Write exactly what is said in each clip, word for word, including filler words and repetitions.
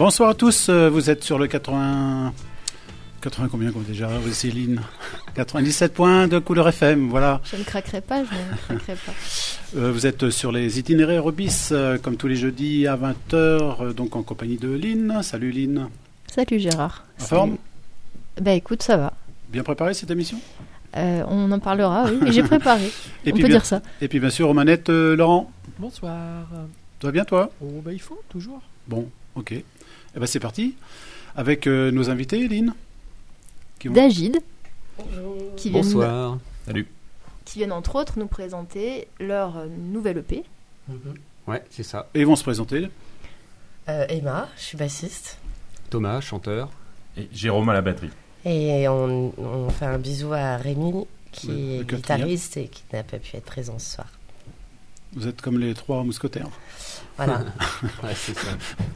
Bonsoir à tous, vous êtes sur le quatre-vingts... quatre-vingts combien comme déjà, Céline quatre-vingt-dix-sept points de Couleur F M, voilà. Je ne craquerai pas, je ne craquerai pas. Euh, vous êtes sur les itinéraires bis, euh, comme tous les jeudis à vingt heures, euh, donc en compagnie de Lynn. Salut Lynn. Salut Gérard. En forme ? Bah écoute, ça va. Bien préparé cette émission ? euh, On en parlera, oui, mais j'ai préparé. Et on puis peut bien, dire ça. Et puis bien sûr, aux manettes, euh, Laurent. Bonsoir. Tout va bien toi ? Oh bah il faut, toujours. Bon, ok. Eh ben c'est parti. Avec euh, nos invités, Lynn. Qui vont... Dagid. Qui viennent, Bonsoir. Salut. Qui viennent entre autres nous présenter leur euh, nouvelle E P. Mm-hmm. Ouais, c'est ça. Et ils vont se présenter. Euh, Emma, je suis bassiste. Thomas, chanteur. Et Jérôme à la batterie. Et on, on fait un bisou à Rémi, qui Le- le est guitariste et qui n'a pas pu être présent ce soir. Vous êtes comme les trois mousquetaires. Voilà. Ouais, c'est ça.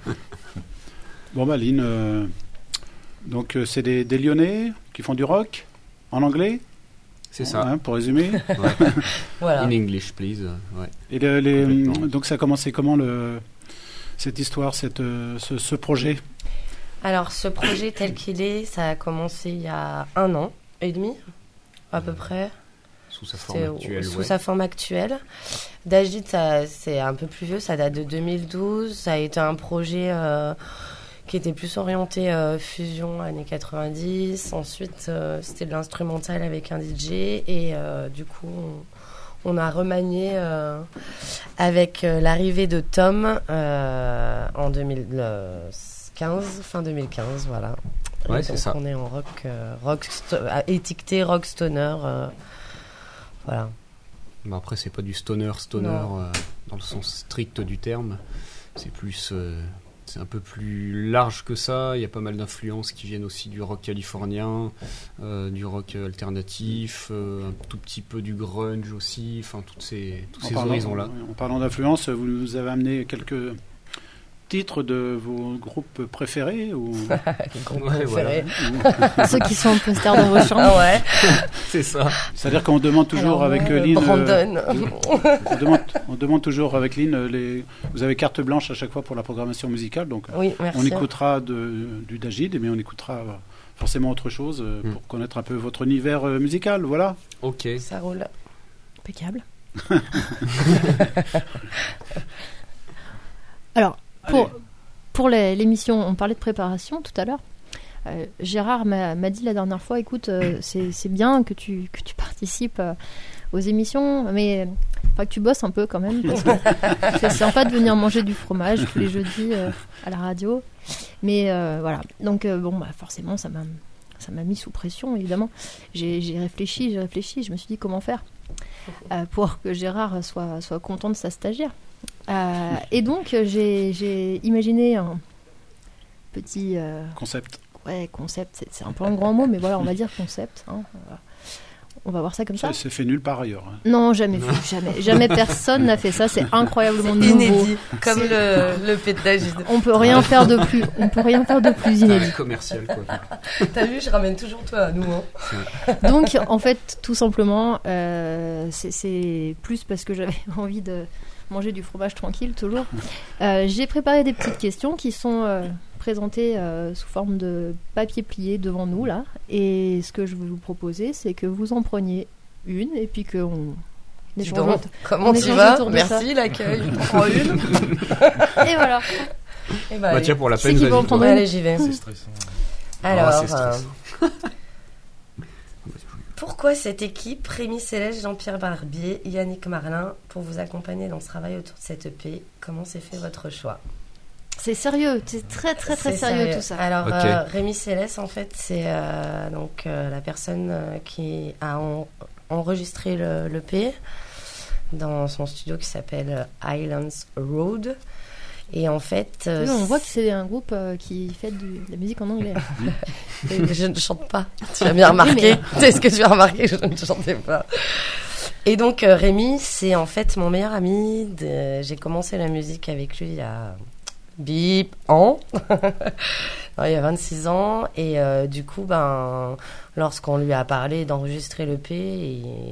Bon bah Lynn, euh, donc euh, c'est des, des Lyonnais qui font du rock en anglais. C'est ça. Hein, pour résumer. Ouais. Voilà. In English, please. Ouais. Et le- les, Complètement. donc ça a commencé comment le, cette histoire, cette, euh, ce, ce projet ? Alors, ce projet tel qu'il est, ça a commencé il y a un an et demi, à peu près. Sous sa forme C'est actuelle, sous ouais. sa forme actuelle. Dagid, ça, c'est un peu plus vieux, ça date de deux mille douze. Ça a été un projet euh, qui était plus orienté euh, fusion années quatre-vingt-dix. Ensuite, euh, c'était de l'instrumental avec un D J. Et euh, du coup, on, on a remanié euh, avec euh, l'arrivée de Tom euh, en deux mille quinze, fin deux mille quinze, voilà. Ouais, Et c'est donc, ça. on est en rock, euh, rock sto- euh, étiqueté rock stoner. euh, voilà. Bah après, c'est pas du stoner, stoner Non. euh, dans le sens strict du terme. C'est plus, euh, c'est un peu plus large que ça. Il y a pas mal d'influences qui viennent aussi du rock californien, euh, du rock alternatif, euh, un tout petit peu du grunge aussi. Enfin, toutes ces, tous En ces parlant- horizons-là. En parlant d'influence, vous nous avez amené quelques titres de vos groupes préférés ou... Groupe Ouais, préféré. Ceux qui sont en poster dans vos chambres. Ah ouais. C'est ça. C'est-à-dire qu'on demande toujours Alors, avec ouais, Lynn... euh, Brandon. on, demande, on demande toujours avec Lynn, euh, les, vous avez carte blanche à chaque fois pour la programmation musicale, donc Oui, merci. on écoutera de, du Dagid, mais on écoutera euh, forcément autre chose euh, Mm. pour connaître un peu votre univers euh, musical, voilà. Ok. Ça roule. Impeccable. Alors, pour, Allez. pour les- l'émission, on parlait de préparation tout à l'heure. Euh, Gérard m'a m'a dit la dernière fois, écoute, euh, c'est c'est bien que tu, que tu participes euh, aux émissions, mais enfin, que tu bosses un peu quand même, parce que c'est sympa de venir manger du fromage tous les jeudis euh, à la radio. Mais euh, voilà, donc euh, bon, bah, forcément, ça m'a ça m'a mis sous pression, évidemment. J'ai j'ai réfléchi, j'ai réfléchi, je me suis dit comment faire euh, pour que Gérard soit, soit content de sa stagiaire. Euh, et donc, j'ai j'ai imaginé un petit euh, Concept. ouais, concept. C'est- C'est un peu un grand mot, mais voilà, on va dire concept. Hein. On va- On va voir ça comme ça. Ça, c'est fait nulle part ailleurs. hein. Non, jamais vu, jamais. Jamais personne n'a fait ça. C'est incroyablement nouveau. Inédit, comme le, le P de Dagid. On peut rien faire de plus. On peut rien faire de plus inédit. Commercial, quoi. T'as vu, je ramène toujours toi à nous. Hein. Donc, en fait, tout simplement, euh, c'est- c'est plus parce que j'avais envie de manger du fromage tranquille, toujours. Euh, J'ai préparé des petites questions qui sont euh, présentées euh, sous forme de papier plié devant nous, là. Et ce que je vais vous proposer, c'est que vous en preniez une et puis qu'on Dis échange. donc, autour- comment on tu échange vas autour de Merci, l'accueil. Prends une. Et voilà. Et bah, Bah allez. tiens, pour la Qui c'est peine, qui va vas-y, en toi. prendre Ouais, une allez, j'y vais. C'est stressant. Alors, Ah, c'est euh, stressant. pourquoi cette équipe, Rémi Céleste, Jean-Pierre Barbier, Yannick Marlin, pour vous accompagner dans ce travail autour de cette E P? Comment s'est fait votre choix? C'est sérieux. C'est très, très, très C'est sérieux, tout ça. Alors, Ok. euh, Rémi Céleste, en fait, c'est euh, donc euh, la personne euh, qui a en- enregistré le, l'E P dans son studio qui s'appelle Islands Road. Et en fait, euh, Oui, on voit que c'est un groupe euh, qui fait du- de la musique en anglais. Et je ne chante pas. Tu as bien remarqué. Oui, Est-ce que tu as remarqué? Je ne chantais pas. Et donc, euh, Rémi, c'est en fait mon meilleur ami. De... J'ai commencé la musique avec lui il y a bip ans. Non, il y a vingt-six ans. Et euh, du coup, ben, lorsqu'on lui a parlé d'enregistrer l'E P, il...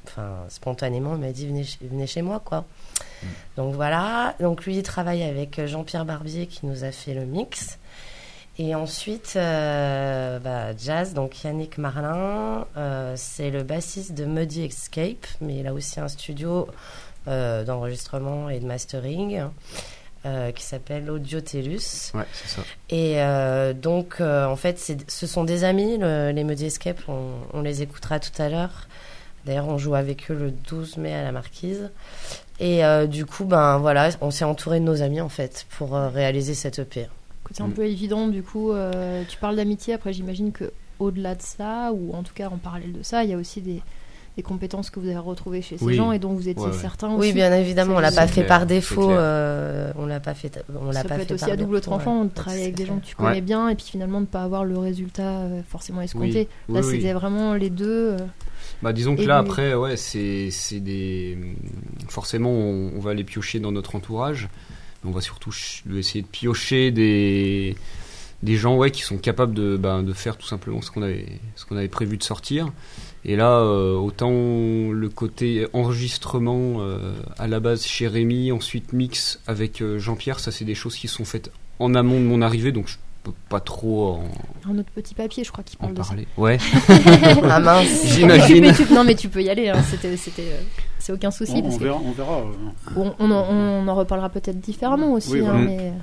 enfin, spontanément, il m'a dit venez, venez chez moi, quoi. Mmh. Donc voilà. Donc lui, il travaille avec Jean-Pierre Barbier qui nous a fait le mix. Et ensuite, euh, bah, jazz, donc Yannick Marlin, euh, c'est le bassiste de Muddy Escape, mais il a aussi un studio euh, d'enregistrement et de mastering euh, qui s'appelle Audiotellus. Ouais, c'est ça. Et euh, donc, euh, en fait, c'est, ce sont des amis, le, les Muddy Escape, on, on les écoutera tout à l'heure. D'ailleurs, on joue avec eux le douze mai à la Marquise. Et euh, du coup, ben voilà, on s'est entouré de nos amis, en fait, pour euh, réaliser cette E P. C'est un peu évident, du coup, euh, tu parles d'amitié, après j'imagine qu'au-delà de ça, ou en tout cas en parallèle de ça, il y a aussi des, des compétences que vous avez retrouvées chez ces oui. gens et dont vous étiez ouais, ouais. certains aussi. Oui, bien évidemment, on l'a pas fait clair, par défaut, c'est euh, on l'a pas fait, on l'a ça pas peut fait être aussi par à double défaut, tranchant ouais. de travailler avec des gens que tu Ouais. connais bien et puis finalement de ne pas avoir le résultat euh, forcément escompté. Oui. Là, Oui, c'était oui. vraiment les deux. Euh, Bah, disons que Et là, lui- après, ouais, c'est, c'est des. Forcément, on, on va les piocher dans notre entourage. Mais on va surtout ch- essayer de piocher des, des gens ouais, qui sont capables de, bah, de faire tout simplement ce qu'on avait, ce qu'on avait prévu de sortir. Et là, euh, autant le côté enregistrement euh, à la base chez Rémi, ensuite mix avec euh, Jean-Pierre, ça, c'est des choses qui sont faites en amont de mon arrivée, donc je peux pas trop en, un autre petit papier, je crois, qui en parle de ça. parler. Ouais, Ah mince. j'imagine. Mais tu- non, mais tu peux y aller, hein, c'était, c'était, euh, c'est aucun souci. On, parce on que verra. On verra euh. on, on en, on en reparlera peut-être différemment aussi. Oui, hein, voilà. mais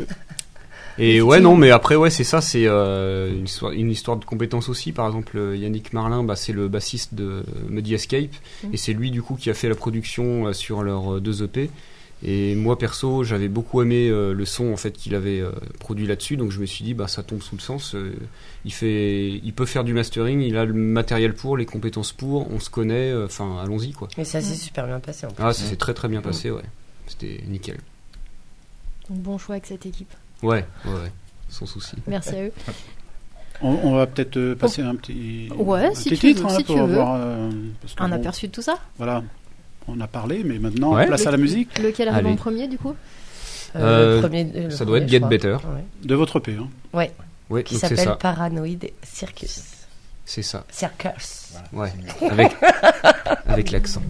Et ouais, non, mais après, ouais, c'est ça, c'est euh, une, histoire, une histoire de compétences aussi. Par exemple, euh, Yannick Marlin, bah, c'est le bassiste de Muddy Escape, Mm. et c'est lui, du coup, qui a fait la production euh, sur leurs euh, deux E P. Et moi, perso, j'avais beaucoup aimé euh, le son en fait qu'il avait euh, produit là-dessus, donc je me suis dit, bah, ça tombe sous le sens. Euh, il fait, il peut faire du mastering, il a le matériel pour, les compétences pour, on se connaît, enfin, euh, allons-y, quoi. Mais ça s'est super bien passé, en plus. Ah, ça s'est très très bien passé, ouais. C'était nickel. donc, bon choix avec cette équipe. Ouais, ouais, ouais, sans souci. Merci à eux. On, on va peut-être euh, passer un petit, Ouais, un si petit tu titre veux, hein, si pour tu veux. avoir euh, parce que Un bon, aperçu de tout ça. Voilà, on a parlé, mais maintenant Ouais. place à la musique Lequel arrive Allez. en premier, du coup? Euh, le premier, euh, le ça doit premier, être je Get crois. Better. Ouais. de votre E P. Hein. Ouais, Ouais, qui donc c'est s'appelle ça. Paranoid Circus. C'est ça. Circus. Ouais, avec, avec l'accent.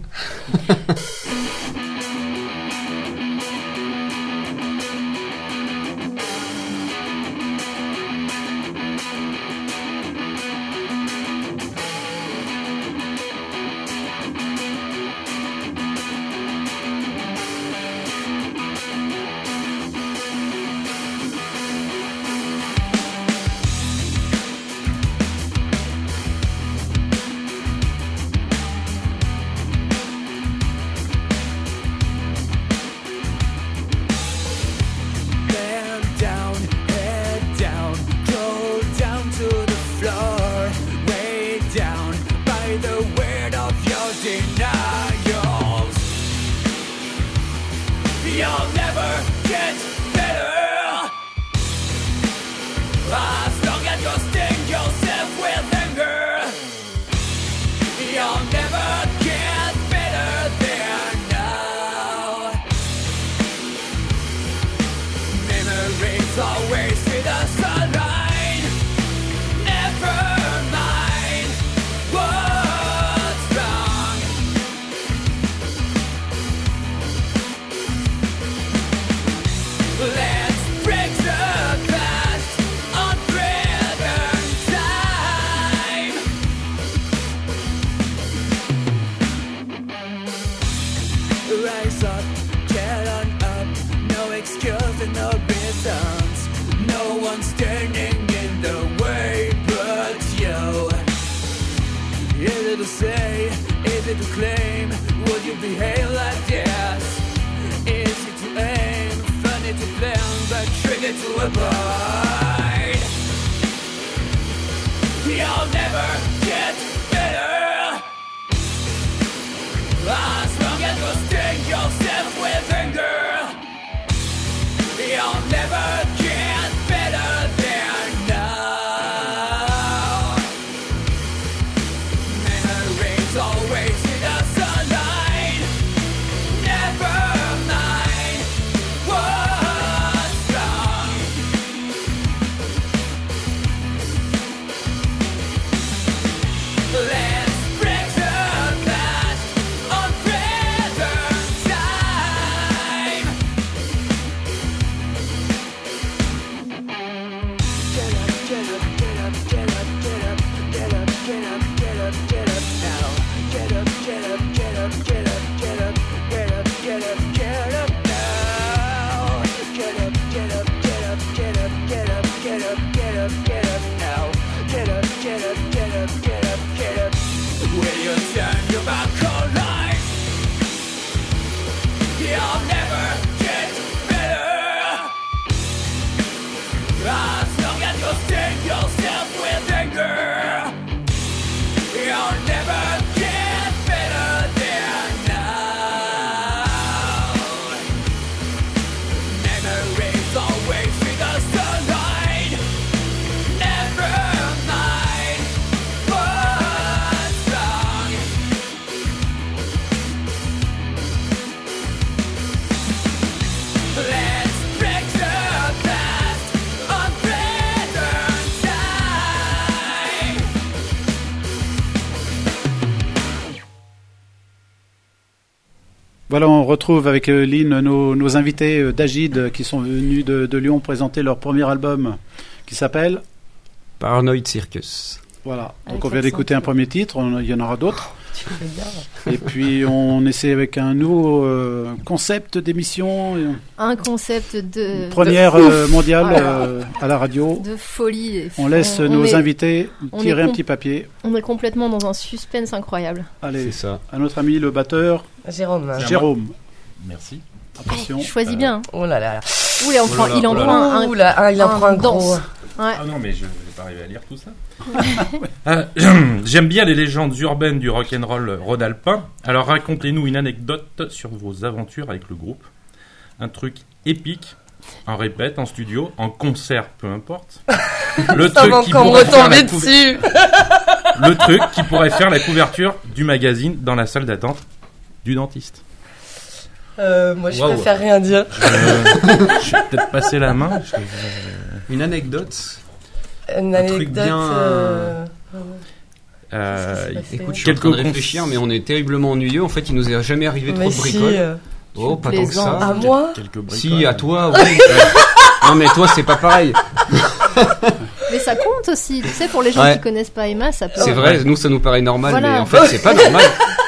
Bend down, head down, go down to the floor, way down by the weight of your denials. You'll never get better as long as you sting yourself with anger. You'll never get better than now. Memories always see the sunlight. Never mind what's wrong. Let's break the past on present time. Rise up, get on up. No excuse and no reasons. No one standing in the way but you. Easy to say, easy to claim. Would you behave like this? Easy to aim, funny to plan, but tricky to avoid. You'll never get better as long as you sting yourself with anger. You'll never get better than now. Memories always in the sunlight. Voilà, on retrouve avec euh, Lynn nos, nos invités euh, d'Agide qui sont venus de, de Lyon présenter leur premier album qui s'appelle Paranoid Circus. Voilà, Avec donc on vient l'accent. d'écouter un premier titre, on- il y en aura d'autres. Tu fais bien. Et puis on essaie avec un nouveau euh, concept d'émission, euh, Un concept de, première de, euh, mondiale Voilà. euh, à la radio. de folie. Et On laisse on nos est, invités on tirer est un com- petit papier. On est complètement dans un suspense incroyable. Allez, C'est ça. à notre ami le batteur Jérôme. Tiens. Jérôme. Merci. Attention. Choisis bien. hein. Oh là là là. Ouh, il en Oh prend, là là, il en oh là prend là. un. Ouh là, ah, il en un prend un dense. gros. Ouais. Ah non, mais je vais pas arriver à lire tout ça. Euh, J'aime bien les légendes urbaines du rock'n'roll rhôde-alpin. Alors racontez-nous une anecdote sur vos aventures avec le groupe. Un truc épique, en répète, en studio, en concert, peu importe. Le Ça truc va qui encore me pourrait faire retomber la couver- dessus. Le truc qui pourrait faire la couverture du magazine dans la salle d'attente du dentiste. Euh, moi, je Waouh. préfère rien dire. Je, je vais peut-être passer la main. parce que je- Une anecdote. Une Un truc anecdote. bien, euh, Euh, Qu'est-ce qui s'est passé Écoute, je suis en train de Quelques réfléchir, mais on est terriblement ennuyeux. En fait, il nous est jamais arrivé trop Mais de si, bricoles. euh, Oh, Tu pas tant que plaisantes. ça. à moi. quelques bricoles. Si, à toi, oui. Non, mais toi, c'est pas pareil. Mais ça compte aussi. Tu sais, pour les gens Ouais. qui connaissent pas Emma, ça peut. C'est vrai, nous, ça nous paraît normal, Voilà. mais en fait, c'est pas normal.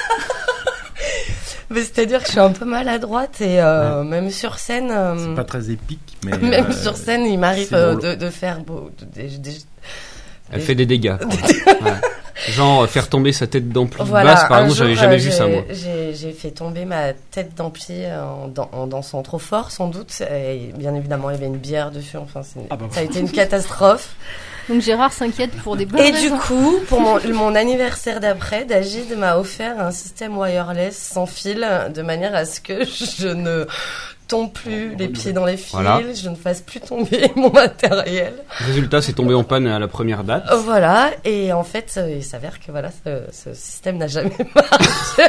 Mais c'est-à-dire que je suis un peu maladroite et euh, même sur scène. euh, C'est pas très épique, mais. Même euh, sur scène, il m'arrive c'est euh, drôle. de, de faire beau, de- des- des- Elle fait des dégâts. quoi. Ouais. Genre, euh, faire tomber sa tête d'ampli Voilà, basse, par un exemple, j'avais jour, jamais euh, vu j'ai- ça, moi. J'ai j'ai fait tomber ma tête d'ampli euh, en, dan- en dansant trop fort, sans doute. Et bien évidemment, il y avait une bière dessus. Enfin, c'est- Ah bah ça a été une catastrophe. Donc Gérard s'inquiète pour des bonnes Et raisons. du coup, pour mon, mon anniversaire d'après, Dagid m'a offert un système wireless sans fil, de manière à ce que je ne tombe plus les pieds dans les fils, Voilà. je ne fasse plus tomber mon matériel. Résultat, c'est tombé en panne à la première date. Euh, Voilà, et en fait, euh, il s'avère que voilà, ce, ce système n'a jamais marché.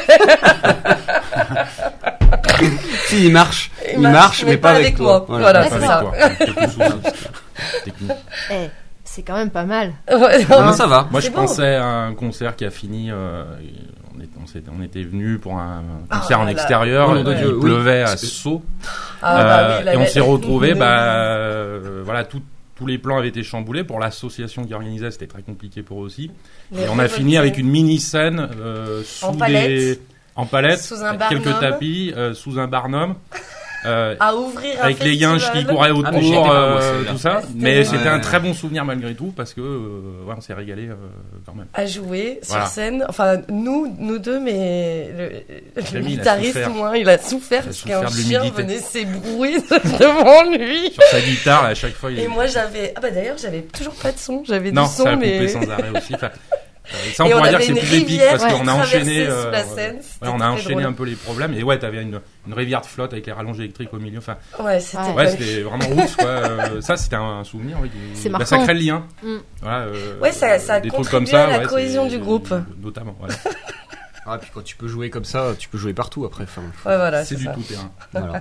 Si, il marche. Il Il marche, marche, mais, pas avec toi. moi. Voilà, Pas c'est avec ça. toi. Quelques soucis techniques. Eh, c'est quand même pas mal. Ouais, Non, non, mais ça va. Moi, C'est je bon. pensais à un concert qui a fini. euh, on, est, on, s'était- on était venu pour un Ah, concert en là là. extérieur. Oh, nom de il Dieu, oui. pleuvait à C'est- saut. Ah, bah Euh, oui, la et on veille- s'est retrouvés. Bah, euh, voilà, tout- tous les plans avaient été chamboulés. Pour l'association qui organisait, c'était très compliqué pour eux aussi. Les Et on a fini avec une mini scène euh, sous En des- palette. en palette, Sous un avec quelques barnum. tapis, euh, sous un barnum. Euh, à ouvrir un avec les yinches qui festival. couraient Ah, mais j'y étais autour, pas, moi, euh, celle-là. tout ça. Ouais, c'était- Mais c'était Ouais. un très bon souvenir malgré tout parce que euh, ouais, on s'est régalé euh, quand même. À jouer sur Voilà. scène, enfin nous, nous deux, mais le, le Jamie, il a guitariste souffert. moins, il a souffert Il a parce souffert qu'un de chien l'humidité. venait s'ébrouiller devant lui. Sur sa guitare, à chaque fois, il Et moi j'avais, ah bah d'ailleurs j'avais toujours pas de son, j'avais non, du son ça a coupé mais sans arrêt aussi. Enfin, euh, ça, on et on pourrait dire avait que c'est une plus épique rivière parce ouais, qu'on a traversée enchaîné. sous euh, la ouais, scène, ouais, c'était on a très enchaîné drôle. un peu les problèmes. Et ouais, t'avais une, une rivière de flotte avec les rallonges électriques au milieu. Enfin, Ouais, c'était Ouais. ouais, pas- c'était vraiment roots quoi. Euh, ça, c'était un souvenir. Oui, qui- C'est bah, marquant. ça crée le lien. Mm. Voilà, euh, Ouais, ça- ça a des trucs contribué comme ça, à la ouais, cohésion c'est- du groupe. Notamment. Voilà. Ah, puis quand tu peux jouer comme ça, tu peux jouer partout après. Enfin, Ouais, voilà, C'est c'est du ça. tout terrain. voilà.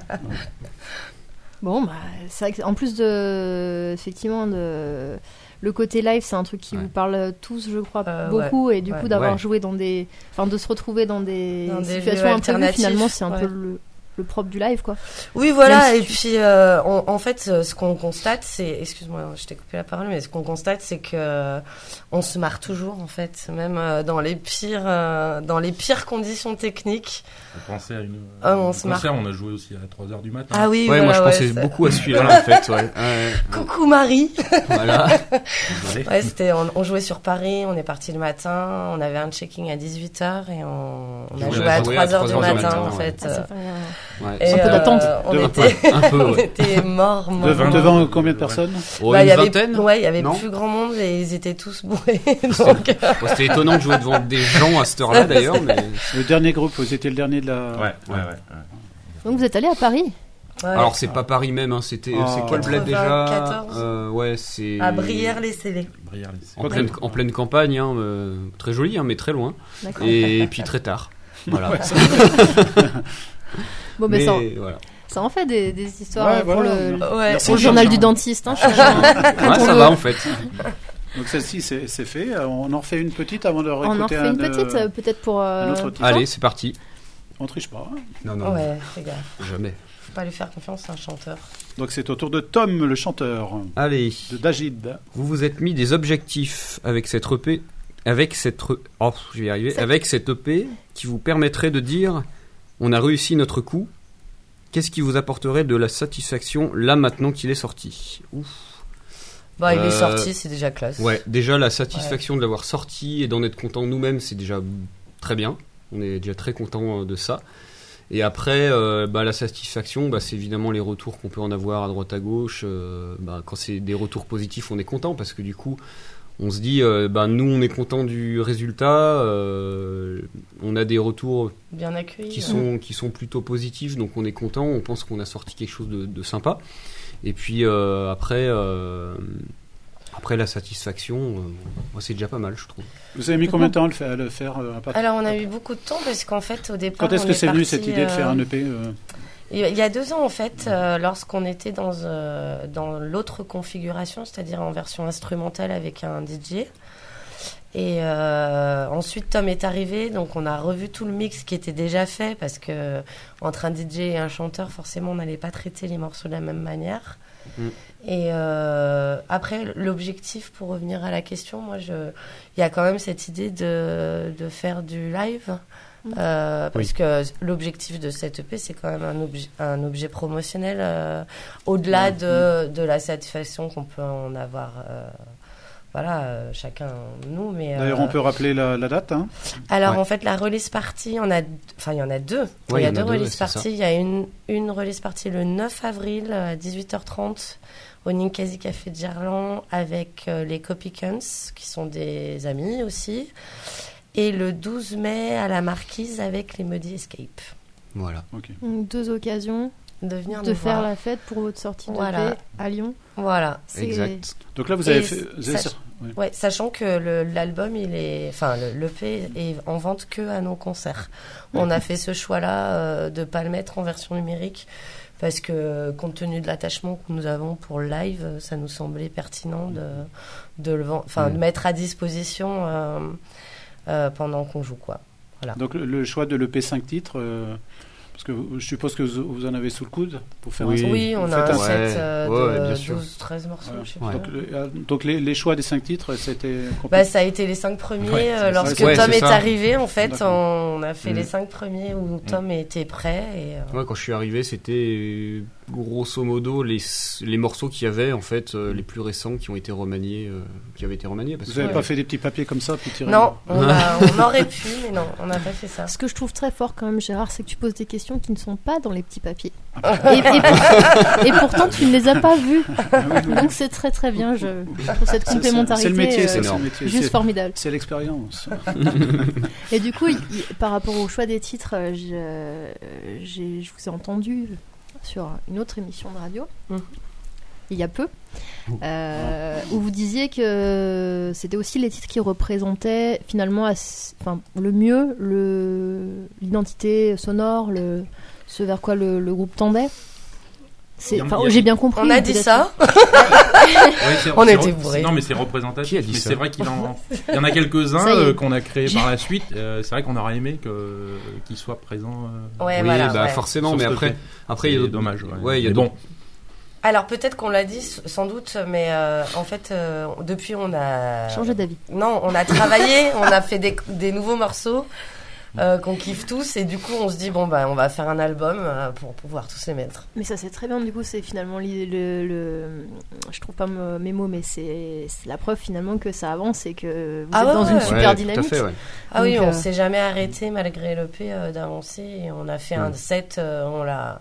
Bon, bah, c'est vrai que, en plus de, effectivement, de, le côté live, c'est un truc qui Ouais. vous parle tous, je crois, Euh, beaucoup, et du ouais. coup, d'avoir Ouais. joué dans des, enfin, de se retrouver dans des Dans des situations lieux imprévues, alternatifs, finalement, c'est un ouais. peu le, le propre du live, quoi. Oui, voilà. Même Et si tu- puis, euh, on- en fait, euh, ce qu'on constate, c'est, excuse-moi, je t'ai coupé la parole, mais ce qu'on constate, c'est que euh, on se marre toujours, en fait, même euh, dans les pires, euh, dans les pires conditions techniques. On pensait à une. Ah, on un se marre. concert, on a joué aussi à trois heures du matin. Ah oui, Ouais, moi, voilà, je ouais, pensais ça- beaucoup à celui-là, en fait. Ouais. Ouais, Coucou Marie. voilà. Désolé. Ouais, c'était, on, on jouait sur Paris, on est parti le matin, on avait un checking à dix-huit heures et on, on a On joué a à joué à trois heures du trois heures du matin, matin, en ouais. fait. Ah, ça euh, fait un- Ouais. et, un peu d'attente. euh, on, De- était, Un peu, on ouais. était morts, morts. Devant, morts. devant combien de personnes Oh, Bah, il une y avait, vingtaine. ouais, il y avait Non plus grand monde et ils étaient tous bourrés. Donc, euh, Bon, c'était étonnant de jouer devant des gens à cette heure-là, d'ailleurs. Mais... Le dernier groupe, vous étiez le dernier de la... Ouais, ouais, ouais. ouais. Donc, vous êtes allé à Paris? ouais. Alors, c'est pas Paris même, hein, c'était. Ah. C'est quoi le bled déjà quatre-vingt-quatorze. euh, Ouais, c'est. à Brière-les-Célés. Brière, les- En pleine, en pleine campagne, hein, euh, très joli, hein, mais très loin. D'accord. Et puis très tard. Voilà. Bon, mais, mais ça, en- voilà. ça en fait des, des histoires Ouais, pour, voilà. le, Ouais. Merci. pour le journal du dentiste. Hein, je suis un- Ouais, pour ça le- va en fait. Donc celle-ci, c'est c'est fait. On en refait une petite avant de On en réécouter refait un, une petite, euh, euh, peut-être pour. un euh, autre titre. Allez, c'est parti. On triche pas. Hein. Non, non, Ouais, fais gaffe. jamais. Faut pas lui faire confiance, c'est un chanteur. Donc c'est au tour de Tom, le chanteur, Allez, de Dagid. vous vous êtes mis des objectifs avec cette E P, avec cette, re- oh, je vais y arriver, avec cette E P qui vous permettrait de dire, on a réussi notre coup. Qu'est-ce qui vous apporterait de la satisfaction là maintenant qu'il est sorti? Ouf. Bah, il Euh, est sorti, c'est déjà classe. Ouais, déjà la satisfaction de l'avoir sorti et d'en être content nous-mêmes, c'est déjà très bien. On est déjà très content euh, de ça. Et après, euh, bah, la satisfaction, bah, c'est évidemment les retours qu'on peut en avoir à droite à gauche. Euh, bah, quand c'est des retours positifs, on est content parce que du coup, on se dit, euh, bah, nous, on est content du résultat. Euh, on a des retours Bien accueilli. qui ouais. sont qui sont plutôt positifs, donc on est content. On pense qu'on a sorti quelque chose de, de sympa. Et puis euh, après, euh, après la satisfaction, euh, moi, c'est déjà pas mal, je trouve. Vous avez mis combien de temps à le faire, à le faire euh, à part- Alors, on a eu beaucoup de temps parce qu'en fait, au départ. Quand est-ce on que c'est venu parti, cette idée de faire euh, un E P euh, Il y a deux ans, en fait, euh, lorsqu'on était dans, euh, dans l'autre configuration, c'est-à-dire en version instrumentale avec un D J. Et euh, ensuite, Tom est arrivé, donc on a revu tout le mix qui était déjà fait, parce que entre un D J et un chanteur, forcément, on n'allait pas traiter les morceaux de la même manière. Mm. Et euh, après, l'objectif, pour revenir à la question, moi, je, il y a quand même cette idée de, de faire du live. Euh, parce Oui. que l'objectif de cette E P, c'est quand même un objet, un objet promotionnel, euh, au-delà de, de la satisfaction qu'on peut en avoir, euh, voilà, euh, chacun nous. Mais, D'ailleurs, euh, on peut rappeler la, la date. Hein. alors Ouais. en fait, la release party, on a, enfin il y en a deux. Ouais, il y a il y en deux a deux, release c'est parties. ça. Il y a une, une release party le neuf avril à dix-huit heures trente au Ninkasi Café de Gerland avec euh, les Copycans, qui sont des amis aussi. Et le douze mai à la Marquise avec les Muddy Escape. Voilà. Ok. Donc, deux occasions De venir de nous faire voir. la fête pour votre sortie de Voilà. paix à Lyon. Voilà. C'est- Exact. Donc là, vous Et avez fait. vous avez- ça- ouais. Ouais, sachant que le- l'album, il est, enfin, le- l'E P est en vente que à nos concerts. On a fait ce choix-là euh, de pas le mettre en version numérique parce que, compte tenu de l'attachement que nous avons pour le live, euh, ça nous semblait pertinent de, de le, ven- enfin, Mm. de mettre à disposition euh, euh, pendant qu'on joue, quoi. Donc le, le choix de l'E P cinq titres, euh, parce que vous- je suppose que vous, vous en avez sous le coude pour faire Oui. un. Oui, on vous a faites un un- set euh, Ouais, de ouais, bien sûr. douze treize morceaux, Voilà. je sais Ouais. plus. Donc, le- euh, donc les, les choix des cinq titres, c'était compliqué. Bah, ça a été les cinq premiers. Ouais, euh, c'est ça. lorsque Ouais, Tom c'est est ça. arrivé, en fait, D'accord. on a fait Mm. les cinq premiers où Tom était prêt. Et, euh, Ouais, quand je suis arrivé, c'était euh, grosso modo les, les morceaux qu'il y avait, en fait, euh, les plus récents qui ont été remaniés, euh, qui avaient été remaniés. Parce Vous que, n'avez Ouais. pas fait des petits papiers comme ça puis tirer Non, on, a- on aurait pu, mais non, on n'a pas fait ça. Ce que je trouve très fort quand même, Gérard, c'est que tu poses des questions qui ne sont pas dans les petits papiers. Ah, Et, et pour- et pourtant, tu ne les as pas vues. Ah oui, oui. Donc c'est très très bien. Je, je trouve cette C'est- c'est- complémentarité C'est le métier, euh, c'est énorme. le métier. juste C'est- formidable. C'est l'expérience. Et du coup, il- il- par rapport au choix des titres, euh, je, j'ai- je vous ai entendu sur une autre émission de radio, Mhm. il y a peu, euh, où vous disiez que c'était aussi les titres qui représentaient finalement ass- enfin, le mieux le, l'identité sonore, le, ce vers quoi le, le groupe tendait. C'est, Il y a- enfin, il y a- j'ai bien compris. On a dit peut-être. ça. Ouais, c'est- On c'est était re- bourrés. Non, mais c'est représentatif. Qui a dit mais ça c'est vrai qu'il en... il y en a quelques-uns Ça y est. euh, qu'on a créés par la suite. Euh, c'est vrai qu'on aurait aimé que... qu'ils soient présents. euh, Ouais, oui, voilà, bah ouais. forcément, sur mais ce après, fait. après il y a C'est d'autres- dommage. Ouais, Ouais, il y a mais d'autres- bon. Alors peut-être qu'on l'a dit s- sans doute, mais euh, en fait, euh, depuis on a. Changer d'avis. Non, on a travaillé, on a fait des, des nouveaux morceaux euh, qu'on kiffe tous, et du coup on se dit bon bah on va faire un album euh, pour pouvoir tous les mettre. Mais ça c'est très bien, du coup c'est finalement l'idée- le, le, je trouve pas me- mes mots, mais c'est, c'est la preuve finalement que ça avance et que vous Ah êtes ouais, dans ouais, une ouais. super Ouais, tout à dynamique. fait, ouais. Ah oui, Donc, on euh, s'est jamais arrêté malgré l'E P euh, d'avancer, et on a fait un Mm. set, euh, on l'a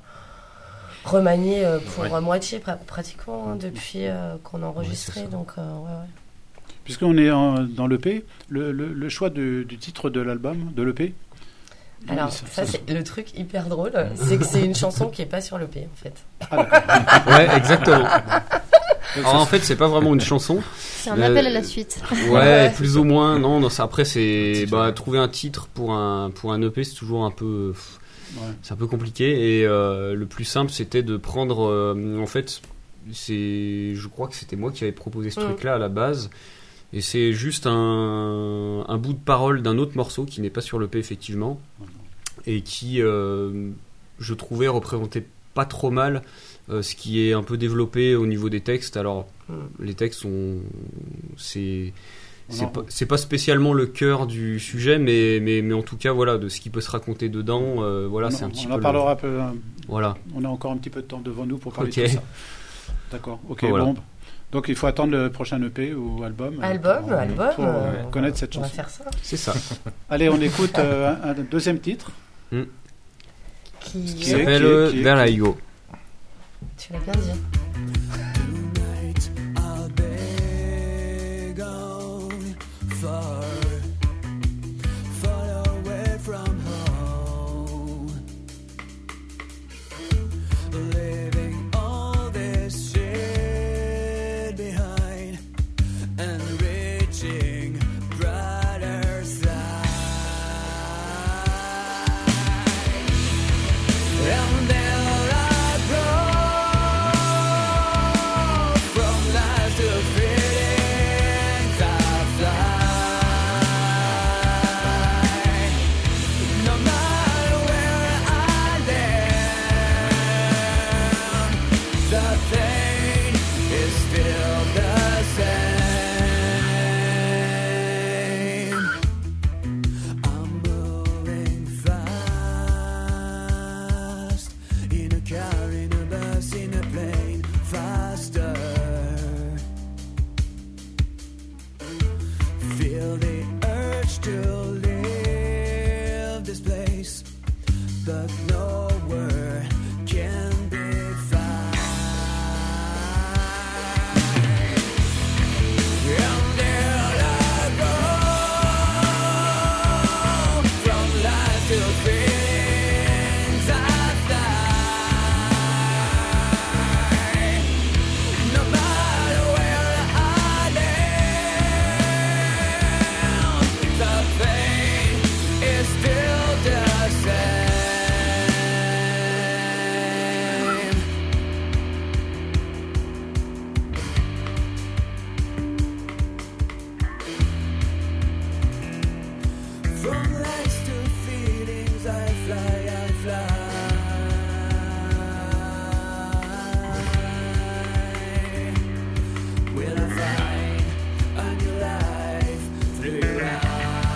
remanié euh, pour Ouais. euh, moitié pra- pratiquement hein, depuis euh, qu'on a enregistré, Ouais, c'est ça. donc euh, ouais, ouais. Puisqu'on est en- dans l'E P, le, le, le choix de- du titre de l'album, de l'E P. Alors, oui, ça, c'est le truc hyper drôle, c'est que c'est une chanson qui est pas sur l'E P, en fait. Ouais, exactement. Donc, Alors, ça, en fait, c'est pas vraiment une chanson. C'est un Euh, appel à la suite. Ouais, Ouais. plus ou moins. Non, non, ça, après, c'est Titre. bah, trouver un titre pour un pour un E P, c'est toujours un peu, pff, ouais. c'est un peu compliqué. Et euh, le plus simple, c'était de prendre. euh, en fait, c'est, je crois que c'était moi qui avais proposé ce Mm. truc-là à la base. Et c'est juste un, un bout de parole d'un autre morceau qui n'est pas sur l'E P, effectivement. et qui, euh, je trouvais, représentait pas trop mal euh, ce qui est un peu développé au niveau des textes. Alors, Mm. les textes sont... c'est... C'est Non. pas, c'est pas spécialement le cœur du sujet, mais, mais, mais en tout cas, voilà, de ce qui peut se raconter dedans, euh, voilà, on, c'est un petit on peu. en le- parlera un peu. hein. Voilà. On a encore un petit peu de temps devant nous pour parler Ok. de tout ça. D'accord. Ok. Voilà. Bon. Donc il faut attendre le prochain E P ou album. euh, Album, pour, album. pour, euh, euh, connaître cette On va chanson. faire ça. C'est ça. Allez, on écoute euh, un, un deuxième titre. Qui... Qui Qui est- s'appelle qui est- euh, qui est- There I Go. Tu l'as bien dit. Tonight I'll be gone far, far away from home, leaving all this shit behind and reaching brighter side. And there I go, from lies to feelings I fly. No matter where I land, the thing is still the same. I'm moving fast, in a car, in a bus, in a plane, faster. Feel the urge to leave this place, but no word can be found. And there I go, from lies to feelings I fly. No matter where I land, the pain is still the same. From lies to feelings I fly, I fly. Will I find a new life throughout?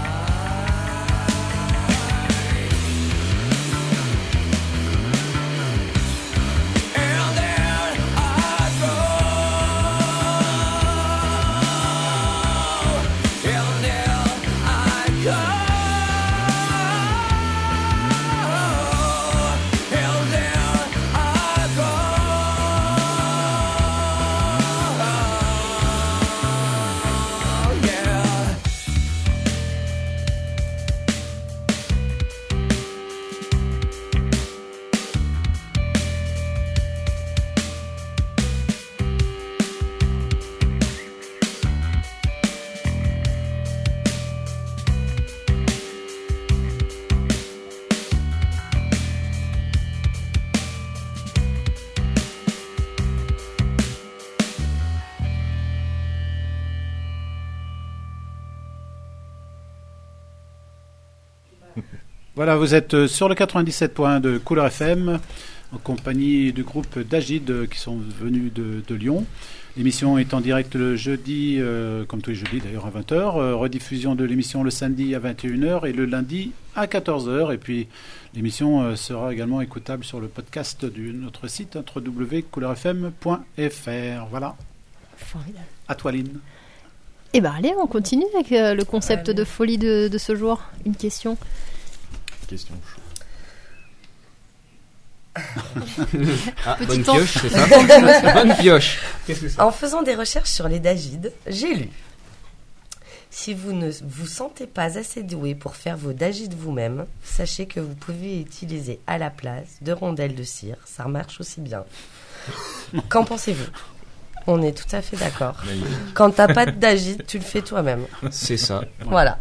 And there I go, and there I go, and there I go, yeah. Voilà, vous êtes euh, sur le quatre-vingt-dix-sept point un de Couleur F M, en compagnie du groupe d'Agide euh, qui sont venus de, de Lyon. L'émission est en direct le jeudi, euh, comme tous les jeudis d'ailleurs à vingt heures. Euh, rediffusion de l'émission le samedi à vingt et une heures et le lundi à quatorze heures. Et puis l'émission euh, sera également écoutable sur le podcast de notre site w w w point couleur f m point f r. Voilà, Formidable. à toi Lynn. Eh ben allez, on continue avec euh, le concept Allez. de folie de, de ce jour. Une question. Question. Ah, Petit bonne temps. pioche, c'est ça. Bonne pioche. Qu'est-ce que c'est? En faisant des recherches sur les dagides, j'ai lu: si vous ne vous sentez pas assez doué pour faire vos dagides vous-même, sachez que vous pouvez utiliser à la place de rondelles de cire. Ça marche aussi bien. Qu'en pensez-vous? On est tout à fait d'accord. Magnifique. Quand t'as pas de dagide, tu le fais toi-même. C'est ça. Voilà.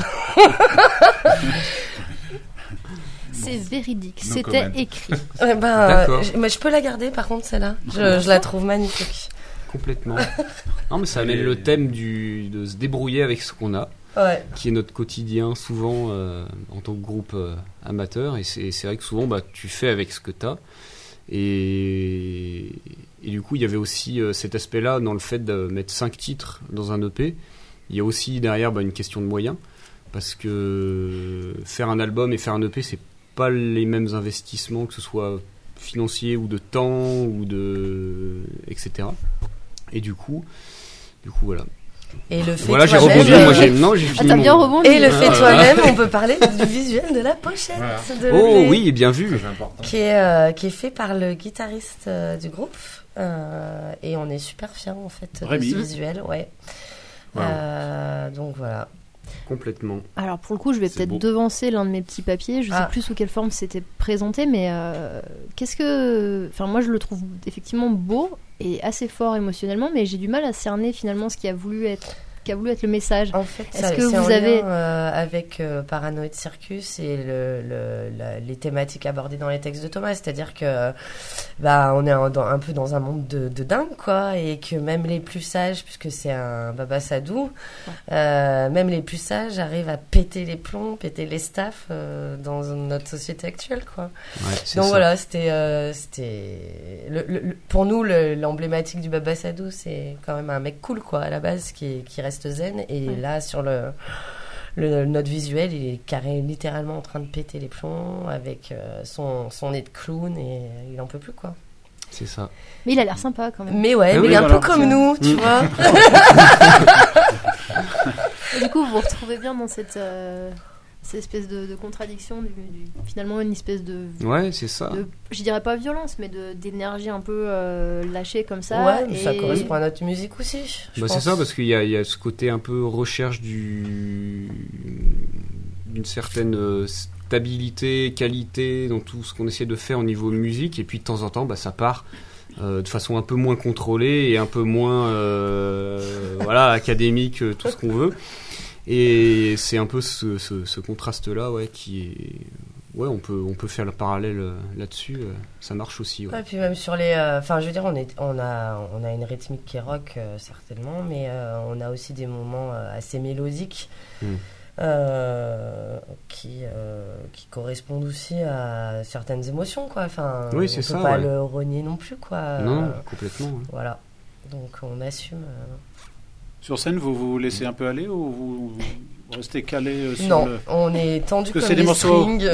C'est véridique, No c'était comment. écrit. Eh ben, D'accord. euh, je- mais je peux la garder par contre celle-là. Je, je la trouve magnifique. Complètement. Non, mais ça amène le thème du, de se débrouiller avec ce qu'on a. Ouais. qui est notre quotidien souvent euh, en tant que groupe euh, amateur. Et c'est, c'est vrai que souvent, bah, tu fais avec ce que tu as. Et, et du coup, il y avait aussi euh, cet aspect-là dans le fait de mettre cinq titres dans un E P. Il y a aussi derrière bah, une question de moyens. Parce que faire un album et faire un E P, c'est pas les mêmes investissements, que ce soit financier ou de temps, ou de... et cetera. Et du coup, du coup voilà. Et le fait Voilà, j'ai toi-même, rebondi. euh, Moi, j'ai, non, j'ai Ah, fini. t'as mon- bien rebondi. Et le fait Ah, toi-même, on peut parler du visuel de la pochette Voilà. de Oh l'E P, oui, bien vu. Très important. qui est euh, qui est fait par le guitariste euh, du groupe, euh, et on est super fiers en fait de Rémi. ce visuel, ouais. Wow. Euh, donc voilà. Complètement. Alors pour le coup, je vais C'est peut-être beau. devancer l'un de mes petits papiers. Je sais Ah. plus sous quelle forme c'était présenté, mais euh, qu'est-ce que, enfin moi je le trouve effectivement beau et assez fort émotionnellement, mais j'ai du mal à cerner finalement ce qui a voulu être, qui a voulu être le message. En fait, Est-ce ça- que c'est vous en avez- lien, euh, avec euh, Paranoid Circus et le, le- la- les thématiques abordées dans les textes de Thomas, c'est-à-dire que bah on est un, dans- un peu dans un monde de, de dingue quoi, et que même les plus sages, puisque c'est un Baba Sadou, euh, même les plus sages arrivent à péter les plombs, péter les staffs euh, dans notre société actuelle quoi. Ouais, c'est Donc ça. voilà, c'était euh, c'était le, le- le- pour nous le- l'emblématique du Baba Sadou, c'est quand même un mec cool quoi à la base qui qui reste zen, et Ouais. là sur le, le notre visuel, il est carré littéralement en train de péter les plombs avec euh, son son nez de clown, et il en peut plus quoi. C'est ça. Mais il a l'air sympa quand même. Mais ouais, Ah mais oui, il est un voilà. peu comme nous, tu Mm. vois. Et du coup, vous vous retrouvez bien dans cette, euh, cette espèce de, de contradiction, du, du- finalement une espèce de, Ouais, c'est ça. de, je dirais pas violence, mais de d'énergie un peu euh, lâchée comme ça. Ouais, mais et... ça correspond à notre musique aussi. je Bah, c'est pense. ça, parce qu'il y a, il y a ce côté un peu recherche du... d'une certaine euh, stabilité, qualité dans tout ce qu'on essaie de faire au niveau musique, et puis de temps en temps, bah, ça part euh, de façon un peu moins contrôlée et un peu moins euh, voilà, académique, euh, tout ce qu'on veut. Et c'est un peu ce, ce, ce contraste-là, ouais, qui est... Ouais, on peut, on peut faire le parallèle euh, là-dessus, euh, ça marche aussi. Ouais. Ouais, puis même sur les, euh, enfin, je veux dire, on est, on a, on a une rythmique qui est rock euh, certainement, mais euh, on a aussi des moments euh, assez mélodiques Mm. euh, qui, euh, qui correspondent aussi à certaines émotions, quoi. Enfin, Oui, c'est on ça, peut pas ouais. le renier non plus, quoi. Non, Euh, complètement. Ouais. voilà. Donc on assume. euh. Sur scène, vous vous laissez un peu aller ou vous, vous restez calé euh, sur Non, le... on est tendu Parce que comme c'est des des morceaux. strings.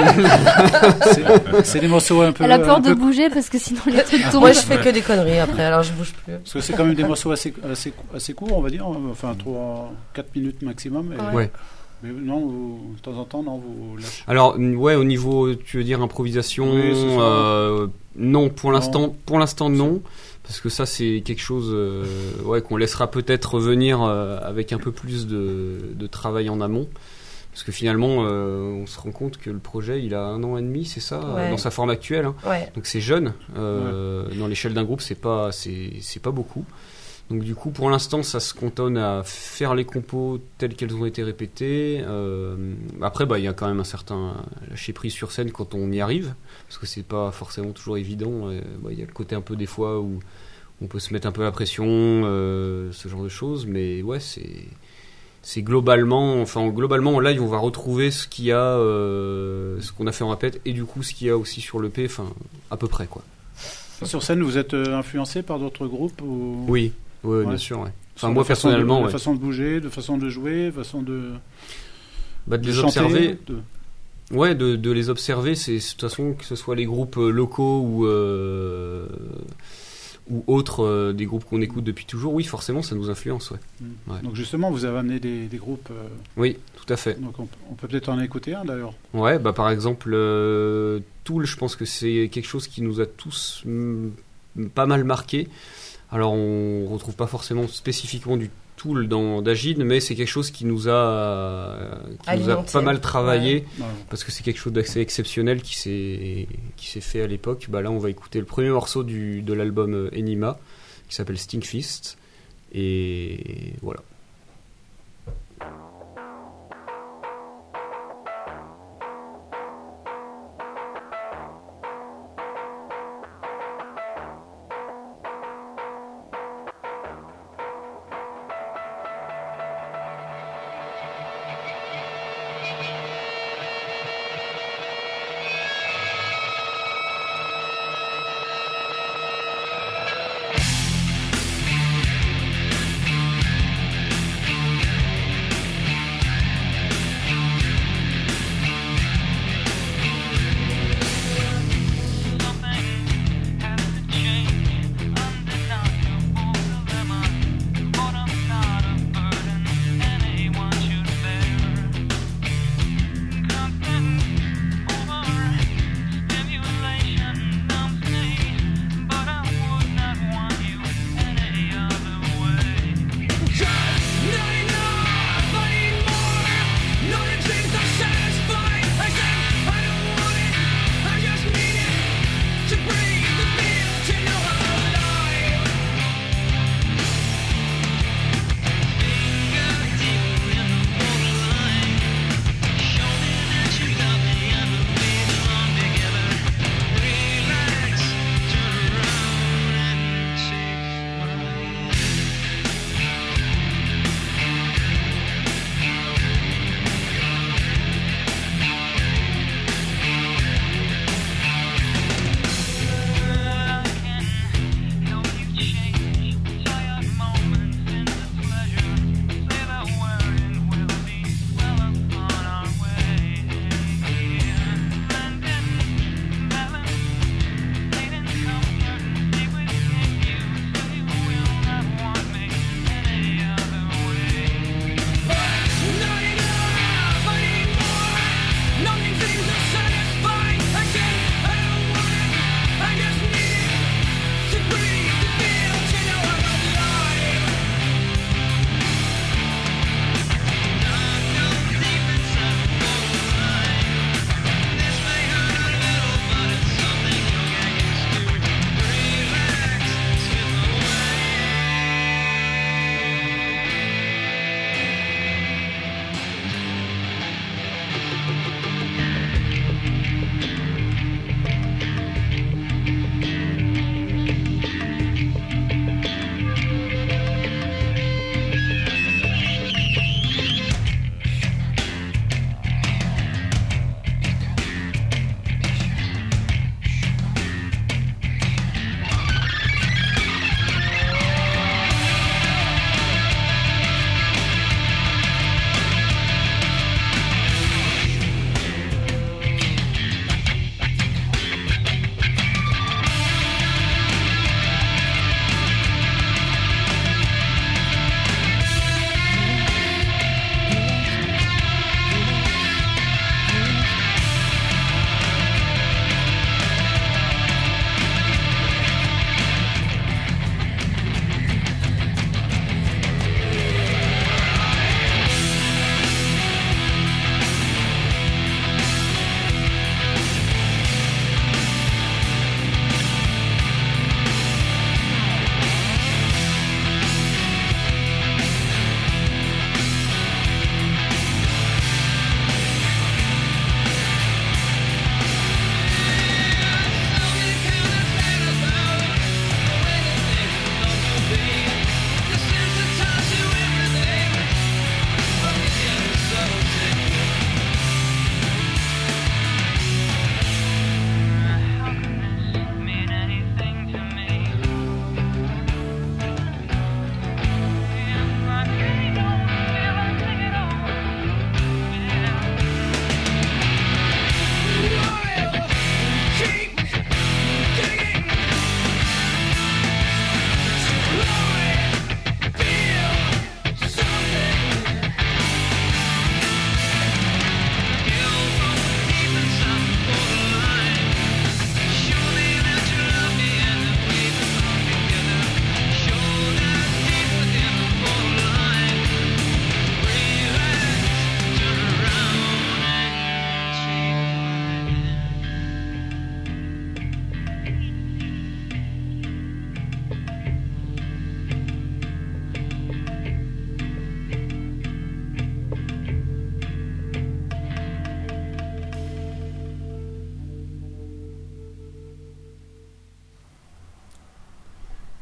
C'est c'est des morceaux un peu... Elle a peur un de peu- bouger parce que sinon les trucs tombent. Moi, je fais que des conneries après, alors je bouge plus. Parce que c'est quand même des morceaux assez, assez, assez courts, on va dire. Enfin, trois quatre minutes maximum. Et- Ouais. Ouais. Mais non, vous, de temps en temps, non, vous lâchez. Alors, n- ouais, au niveau, tu veux dire improvisation, Oui, c'est ça. euh, non, pour Non. l'instant, pour l'instant non, parce que ça c'est quelque chose, euh, ouais, qu'on laissera peut-être revenir euh, avec un peu plus de, de travail en amont, parce que finalement, euh, on se rend compte que le projet, il a un an et demi, c'est ça, euh, Ouais. dans sa forme actuelle, hein. Ouais. Donc c'est jeune, euh, dans l'échelle d'un groupe, c'est pas, c'est, c'est pas beaucoup. Donc du coup, pour l'instant, ça se cantonne à faire les compos telles qu'elles ont été répétées. Euh, après, bah, il y a quand même un certain lâcher prise sur scène quand on y arrive, parce que c'est pas forcément toujours évident. Euh, bah, il y a le côté un peu des fois où on peut se mettre un peu la pression, euh, ce genre de choses. Mais ouais, c'est c'est globalement, enfin globalement en live, on va retrouver ce qu'il y a, euh, ce qu'on a fait en répète, et du coup ce qu'il y a aussi sur l'E P, enfin à peu près quoi. Sur scène, vous êtes euh, influencé par d'autres groupes ou... Oui, ouais, Ouais. bien sûr. Ouais. Sur Enfin moi la façon de- personnellement, de, ouais. façon de bouger, de façon de jouer, façon de, Bah, de de les chanter, observer, de- ouais, de, de les observer, c'est de toute façon que ce soit les groupes euh, locaux ou euh, ou autres, euh, des groupes qu'on écoute depuis toujours, oui, forcément, ça nous influence, ouais. Mm. Ouais. Donc justement, vous avez amené des, des groupes. euh, Oui, tout à fait. donc on, peut- on peut peut-être en écouter un d'ailleurs. Ouais, bah par exemple, euh, Tool, je pense que c'est quelque chose qui nous a tous mm, pas mal marqué. Alors, on retrouve pas forcément spécifiquement du Tool dans Dagid, mais c'est quelque chose qui nous a, qui nous a Alimenté. pas mal travaillé. Ouais. Parce que c'est quelque chose d'assez exceptionnel qui s'est qui s'est fait à l'époque. Bah là, on va écouter le premier morceau du, de l'album euh, Enima, qui s'appelle Stinkfist. Et voilà.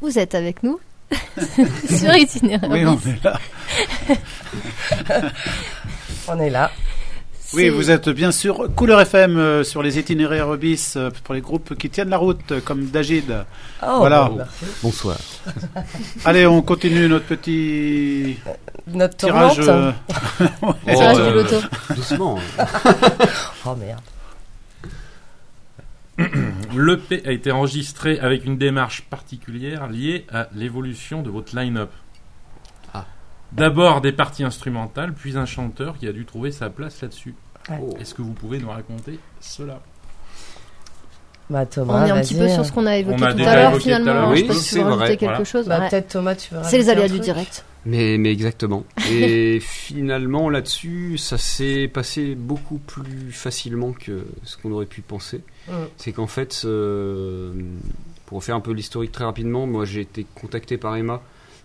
vous êtes avec nous sur Itinéraire Oui, on bis. est là. On est là. Oui, C'est- vous êtes bien sûr Couleur F M euh, sur les itinéraires bis euh, pour les groupes qui tiennent la route, euh, comme Dagid. Oh, Voilà. merci. Bonsoir. Allez, on continue notre petit Notre tirage. tournante. euh, Tirage Oh, du loto. Doucement. Oh merde. L'E P a été enregistré avec une démarche particulière liée à l'évolution de votre line-up. Ah. D'abord des parties instrumentales, puis un chanteur qui a dû trouver sa place là-dessus. Ouais. Oh. Est-ce que vous pouvez nous raconter cela? Bah Thomas, On est un vas-y. petit peu sur ce qu'on a évoqué On a tout déjà à l'heure évoqué tout à finalement. l'heure, Je sais oui, pas si tu c'est veux rajouter vrai, quelque voilà. chose. Bah Ouais. peut-être Thomas, tu veux C'est les rajouter aléas un du truc direct. Mais, mais exactement. Et finalement, là-dessus, ça s'est passé beaucoup plus facilement que ce qu'on aurait pu penser. Mm. C'est qu'en fait, euh, pour faire un peu l'historique très rapidement, moi j'ai été contacté par Emma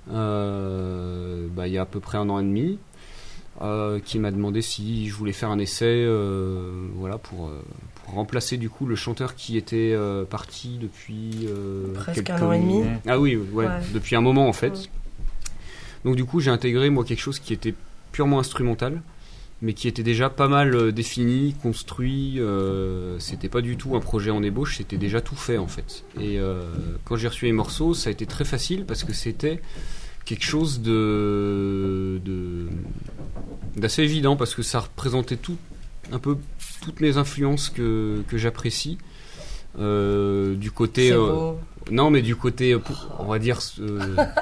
euh, bah, il y a à peu près un an et demi, euh, qui m'a demandé si je voulais faire un essai euh, voilà, pour, euh, pour remplacer du coup le chanteur qui était euh, parti depuis euh, Presque quelques- un an et demi. Ah oui, ouais, Ouais. depuis un moment en fait. Mm. Donc du coup j'ai intégré moi quelque chose qui était purement instrumental, mais qui était déjà pas mal euh, défini, construit. Euh, c'était pas du tout un projet en ébauche, c'était déjà tout fait en fait. Et euh, quand j'ai reçu les morceaux, ça a été très facile parce que c'était quelque chose de, de d'assez évident, parce que ça représentait tout un peu toutes mes influences que que j'apprécie. Euh, du côté C'est euh, beau. non, mais du côté, euh, pour- on va dire, euh,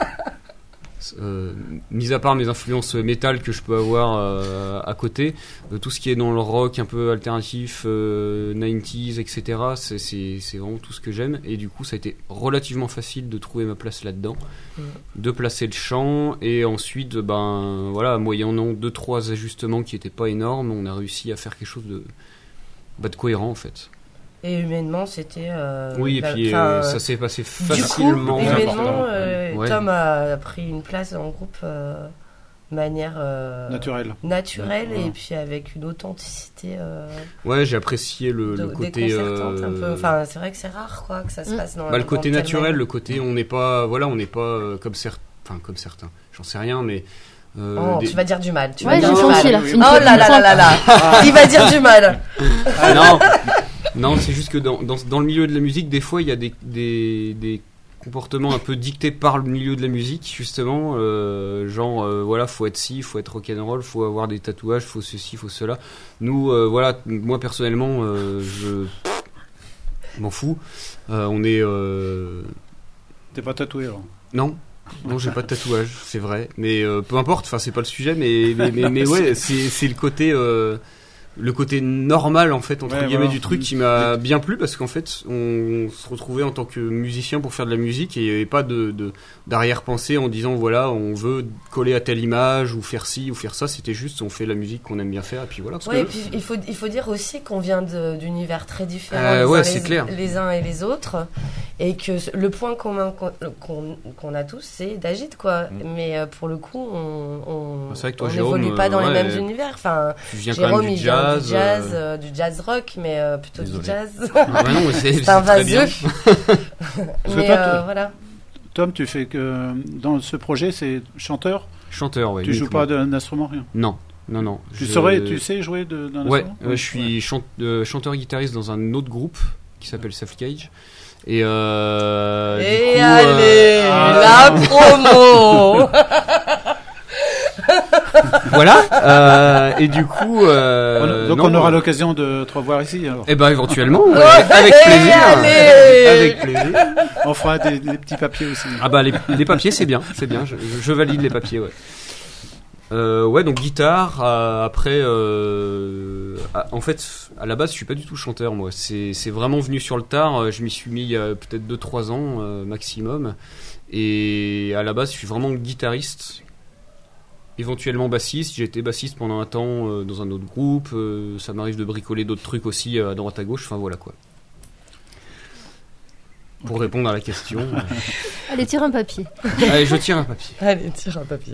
euh, mis à part mes influences métal que je peux avoir euh, à côté, euh, tout ce qui est dans le rock un peu alternatif, euh, quatre-vingt-dix, et cetera, c'est, c'est, c'est vraiment tout ce que j'aime. Et du coup, ça a été relativement facile de trouver ma place là-dedans, Mm. de placer le chant, et ensuite, ben voilà, moyennant deux trois ajustements qui n'étaient pas énormes, on a réussi à faire quelque chose de, bah, de cohérent en fait. Et humainement, c'était. euh, Oui, et la- puis enfin, euh, euh, ça s'est passé Du coup, facilement. humainement, important. euh, Ouais. Tom a pris une place dans le groupe euh, de manière euh, naturel. naturelle Ouais. et puis avec une authenticité euh, Ouais, j'ai apprécié le, de- le côté. déconcertante un peu. euh, Enfin, c'est vrai que c'est rare quoi que ça se Mm. passe dans bah, le dans côté tel naturel, même. le côté on n'est pas, voilà, on n'est pas euh, comme certains, enfin comme certains, j'en sais rien, mais. euh, Oh, des- tu vas dire du mal. Tu Ouais, vas j'ai dire du senti mal. là. oui, Une Oh fois- là une là fois- là là là. Il va dire du mal. Ah, non, non, c'est juste que dans, dans, dans le milieu de la musique, des fois, il y a des, des, des comportements un peu dictés par le milieu de la musique, justement, euh, genre, euh, voilà, faut être ci, faut être rock'n'roll, faut avoir des tatouages, faut ceci, faut cela. Nous, euh, voilà, moi personnellement, euh, je m'en fous. Euh, on est, euh, T'es pas tatoué alors. non. Non, j'ai pas de tatouage, c'est vrai. Mais euh, peu importe, enfin, c'est pas le sujet, mais, mais, mais, mais ouais, c'est, c'est le côté. Euh, le côté normal en fait entre Ouais, guillemets voilà. du truc qui m'a bien plu, parce qu'en fait on se retrouvait en tant que musicien pour faire de la musique et il n'y avait pas de, de d'arrière-pensée en disant voilà on veut coller à telle image ou faire ci ou faire ça, c'était juste on fait la musique qu'on aime bien faire et puis voilà. Ouais, et puis il faut, il faut dire aussi qu'on vient de- d'univers très différents Euh, les, ouais, uns c'est les, clair. les uns et les autres, et que le point commun qu'on, qu'on, qu'on a tous, c'est d'agite quoi. Mm. Mais euh, pour le coup, on, on, C'est vrai que toi, on Jérôme, n'évolue pas dans euh, les ouais, mêmes univers. Enfin, Tu viens quand Jérôme, même du il vient jazz, du jazz, euh, euh, du jazz rock, mais euh, plutôt Désolé. du jazz. ah bah non, c'est, C'est c'est un très bien. vaseux. que mais toi, euh, tu- voilà. Tom, tu fais que dans ce projet, c'est chanteur. Chanteur, ouais. Tu joues uniquement. pas d'un instrument, rien. Non, non, non. Tu Je- saurais, tu sais jouer de- d'un Ouais, instrument. euh, je suis chante- euh, chanteur-guitariste dans un autre groupe qui s'appelle Self Cage. Et, euh, du Et coup, allez, euh, la promo. voilà. euh, et du coup, euh, Donc non, on aura euh, l'occasion de te revoir ici. Alors. Eh ben éventuellement, ouais, avec Et plaisir. allez. Avec plaisir. On fera des, des petits papiers aussi. Ah bah les, les papiers c'est bien, c'est bien. Je, je- je valide les papiers, ouais. Euh, ouais, donc guitare. euh, après, euh, à- en fait, à la base, je suis pas du tout chanteur, moi. C'est, c'est vraiment venu sur le tard. euh, Je m'y suis mis il y a peut-être deux trois ans euh, maximum. Et à la base, je suis vraiment guitariste. Éventuellement bassiste. J'ai été bassiste pendant un temps euh, dans un autre groupe. euh, ça m'arrive de bricoler d'autres trucs aussi euh, à droite à gauche. Enfin voilà quoi. Pour Ok. répondre à la question, euh, Allez, tire un papier. allez, je tire un papier. Allez, tire un papier.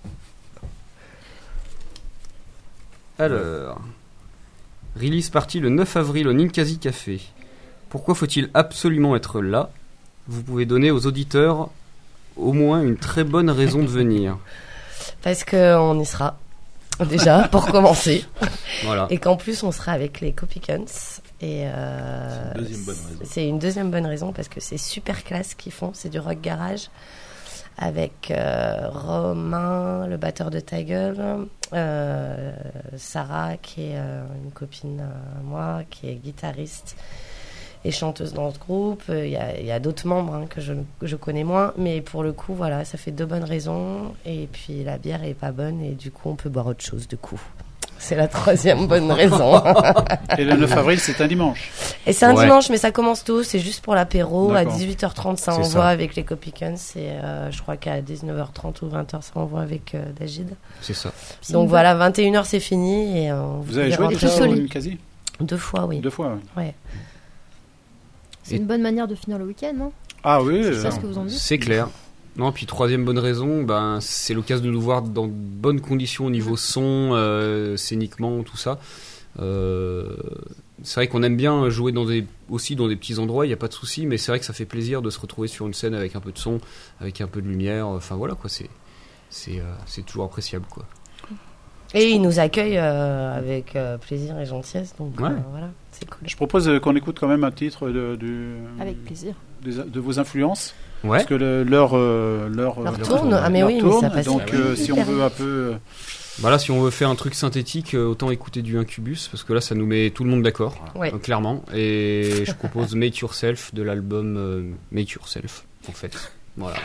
Alors, release partie le neuf avril au Ninkasi Café. Pourquoi faut-il absolument être là ? Vous pouvez donner aux auditeurs au moins une très bonne raison de venir. Parce qu'on y sera, déjà, pour commencer. Voilà. Et qu'en plus, on sera avec les Copycans. Et euh, C'est une deuxième bonne raison. C'est une deuxième bonne raison parce que c'est super classe ce qu'ils font. C'est du rock garage avec euh, Romain, le batteur de Ta Gueule, euh, Sarah, qui est euh, une copine à moi, qui est guitariste et chanteuse dans ce groupe. Il y a, il y a d'autres membres hein, que, je, que je connais moins. Mais pour le coup, voilà, ça fait deux bonnes raisons. Et puis la bière est pas bonne et du coup, on peut boire autre chose du coup. C'est la troisième bonne raison. Et le neuf avril, c'est un dimanche. Et c'est un Ouais. dimanche, mais ça commence tôt. C'est juste pour l'apéro. À D'accord. dix-huit heures trente, ça C'est envoie ça. avec les Copycans. Et euh, je crois qu'à dix-neuf heures trente ou vingt heures, ça envoie avec euh, Dagid. C'est ça. C'est Donc une voilà, vingt et une heures, c'est fini. Et, euh, Vous avez pouvez joué rentrer déjà solide. au Ninkasi? deux fois, oui. Deux fois, oui. Ouais. C'est une bonne manière de finir le week-end, non? Ah oui, C'est ça euh, ce que vous en dites? C'est clair. Non, puis troisième bonne raison, ben, c'est l'occasion de nous voir dans de bonnes conditions au niveau son, euh, scéniquement, tout ça. Euh, c'est vrai qu'on aime bien jouer dans des, aussi dans des petits endroits, il n'y a pas de souci, mais c'est vrai que ça fait plaisir de se retrouver sur une scène avec un peu de son, avec un peu de lumière. Enfin voilà quoi, c'est, c'est, euh, c'est toujours appréciable quoi. Et ils nous accueillent euh, avec euh, plaisir et gentillesse. Donc Ouais. euh, voilà, c'est cool. je propose euh, qu'on écoute quand même un titre de, du, Avec plaisir. des- de vos influences. Ouais. Parce que le- l'heure euh, l'heure Leur euh, tourne. Ah, mais l'heure oui, mais ça tourne. passe Donc euh, si on hyper veut vite. un peu... euh, Bah là, si on veut faire un truc synthétique, euh, autant écouter du Incubus, parce que là, ça nous met tout le monde d'accord, Ouais. euh, clairement. Et je propose Make Yourself de l'album euh, Make Yourself, en fait. Voilà.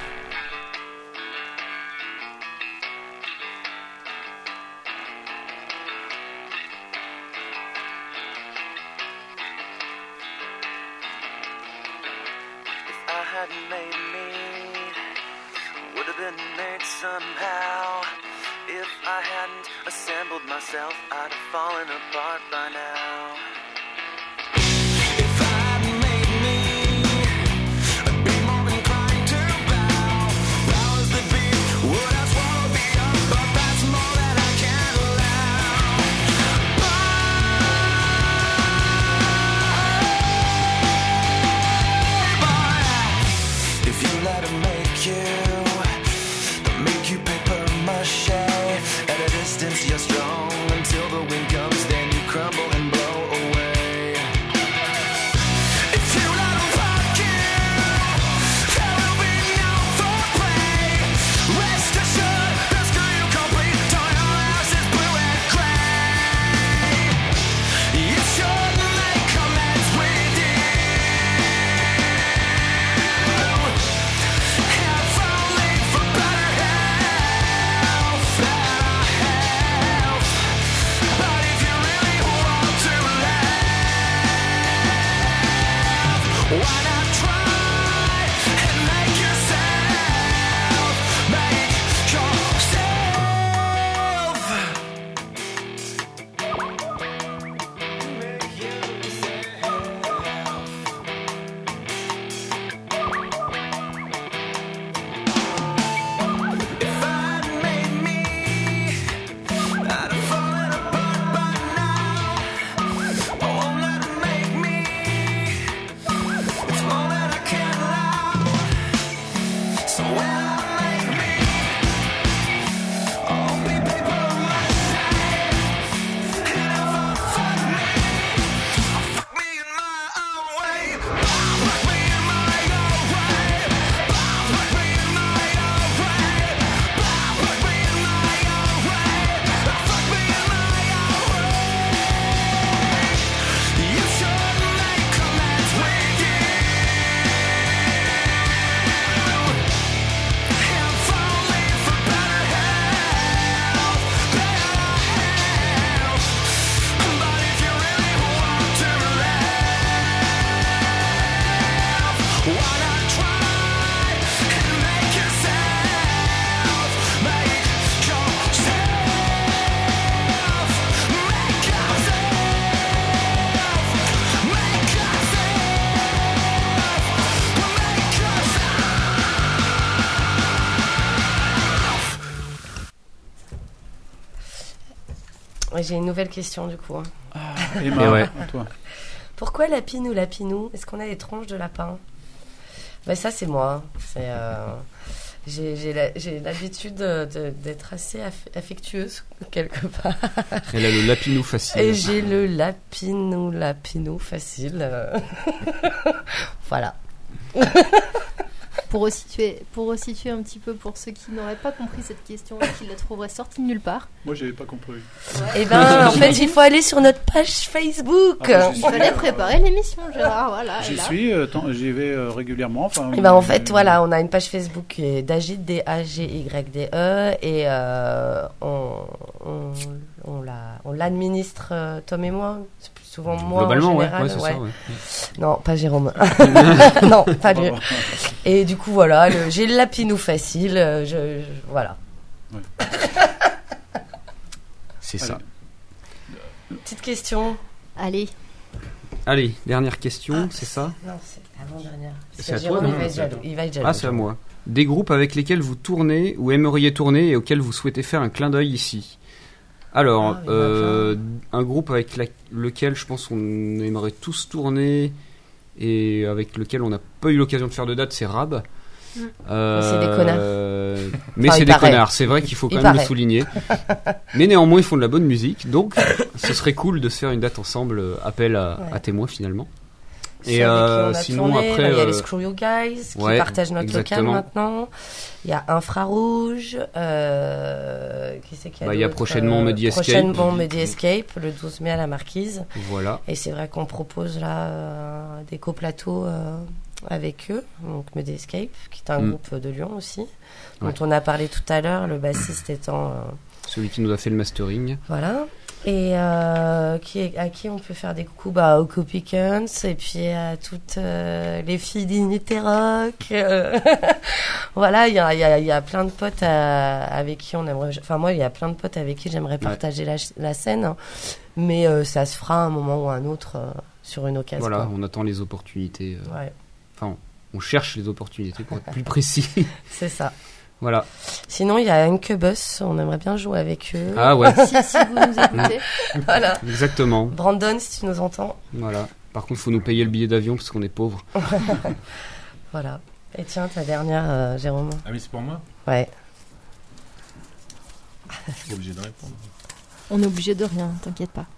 If I hadn't made me, would have been made somehow. If I hadn't assembled myself, I'd have fallen apart by now. If I hadn't made me, I'd be more inclined to bow. Powers that be would have swallowed me up, but that's more than I can allow. If you let him make you, make you paper mache. At a distance you're strong until the wind comes, then you crumble and blow away. If you let him fuck you, there will be no foreplay. Rest assured, they'll screw you complete till your ass is blue and gray. You shouldn't make comments with you. If only for better health, better health. But if you really want to laugh, why not try and make yourself, make yourself, make yourself. If I'd made me, I'd have fallen apart by now. I won't let it make me. It's more than I can allow. So when I make me, I'll be paper mache. And if I fuck me, I'll fuck me in my own way. I'll fuck me in my own way. I'll fuck me in my own way. I'll fuck me in my own way. I'll fuck me in my own way. You shouldn't make comments with you. If only for better health, better health. But if you really want to laugh, why not try and make yourself, make yourself, make yourself, make yourself, make yourself. Ouais, j'ai une nouvelle question du coup. hein. Emma, Et ouais. à toi. Pourquoi lapine ou lapinou? Est-ce qu'on a des tronches de lapin? Bah ça c'est moi. C'est, euh, j'ai, j'ai, la- j'ai l'habitude de- de- d'être assez aff- affectueuse, quelque part. Elle a le lapinou facile. Et j'ai le lapinou, lapinou facile. euh. Voilà. Pour resituer, pour resituer un petit peu pour ceux qui n'auraient pas compris cette question et qui la trouveraient sortie de nulle part. Moi, j'avais pas compris. Et ben, en fait, il faut aller sur notre page Facebook. Ah, bah, j'y Il fallait préparer l'émission, Gérard. Voilà. et J'y là. suis, euh, tant- j'y vais euh, régulièrement. Enfin, Et ben en fait euh, voilà, on a une page Facebook qui est Dagid, D A G Y D E, et euh, on, on, on, la, on l'administre, euh, Tom et moi, c'est plus souvent moi Globalement, en ouais, général. ouais, c'est ouais. ça. Ouais. Non, pas Jérôme. Non, pas lui. bravo. Et du coup voilà, le, j'ai le lapinou facile, euh, je, je- voilà. C'est ça. Petite question. Allez, Allez, dernière question, Ah, c'est ça? Non, c'est avant-dernière. Parce C'est que à toi, Jérôme, non il va être C'est à jaloux. toi. Il va être jaloux. Ah, c'est à moi. Des groupes avec lesquels vous tournez ou aimeriez tourner et auxquels vous souhaitez faire un clin d'œil ici. Alors, Ah, il y en a euh, un groupe avec la- lequel je pense qu'on aimerait tous tourner et avec lequel on n'a pas eu l'occasion de faire de date, c'est Rab. Mm. Euh, C'est des connards. Mais Enfin, c'est il des paraît. connards, c'est vrai qu'il faut Il quand même le paraît. souligner. Mais néanmoins, ils font de la bonne musique, donc ce serait cool de se faire une date ensemble, euh, appel à, Ouais. à témoins finalement. Ceux Et avec qui euh, on a sinon tourné, après, bah, il y a euh, les Screw You Guys qui ouais, partagent notre exactement. local maintenant. Il y a Infrarouge. Euh, qui c'est qu'il y a Bah, il y a d'autre prochainement Euh, Muddy Escape. Prochainement Muddy Escape, le douze mai à la Marquise. voilà. Et c'est vrai qu'on propose là euh, des coplateaux euh, avec eux. Donc Muddy Escape, qui est un Mm. groupe de Lyon aussi, dont Ouais. on a parlé tout à l'heure, le bassiste étant... euh, Celui qui nous a fait le mastering. voilà. Et euh, qui est, à qui on peut faire des coucous, bah, au Copicans et puis à toutes euh, les filles d'Unité Rock. euh, voilà, il y a, il y, a, il y a plein de potes à- avec qui on aimerait. Enfin, moi, il y a plein de potes avec qui j'aimerais partager la, la scène, hein. Mais euh, ça se fera à un moment ou à un autre euh, sur une occasion. Voilà, quoi. on attend les opportunités. euh, Ouais, Enfin, on cherche les opportunités pour être plus précis. c'est ça. Voilà. Sinon, il y a Incubus, on aimerait bien jouer avec eux. Ah ouais, si, si vous nous écoutez, Voilà. exactement. Brandon, si tu nous entends. Voilà. Par contre, faut nous payer le billet d'avion parce qu'on est pauvres. Voilà. Et tiens, ta dernière, euh, Jérôme. Ah oui, c'est pour moi. Ouais. Je suis obligé de répondre. on est obligé de rien, t'inquiète pas.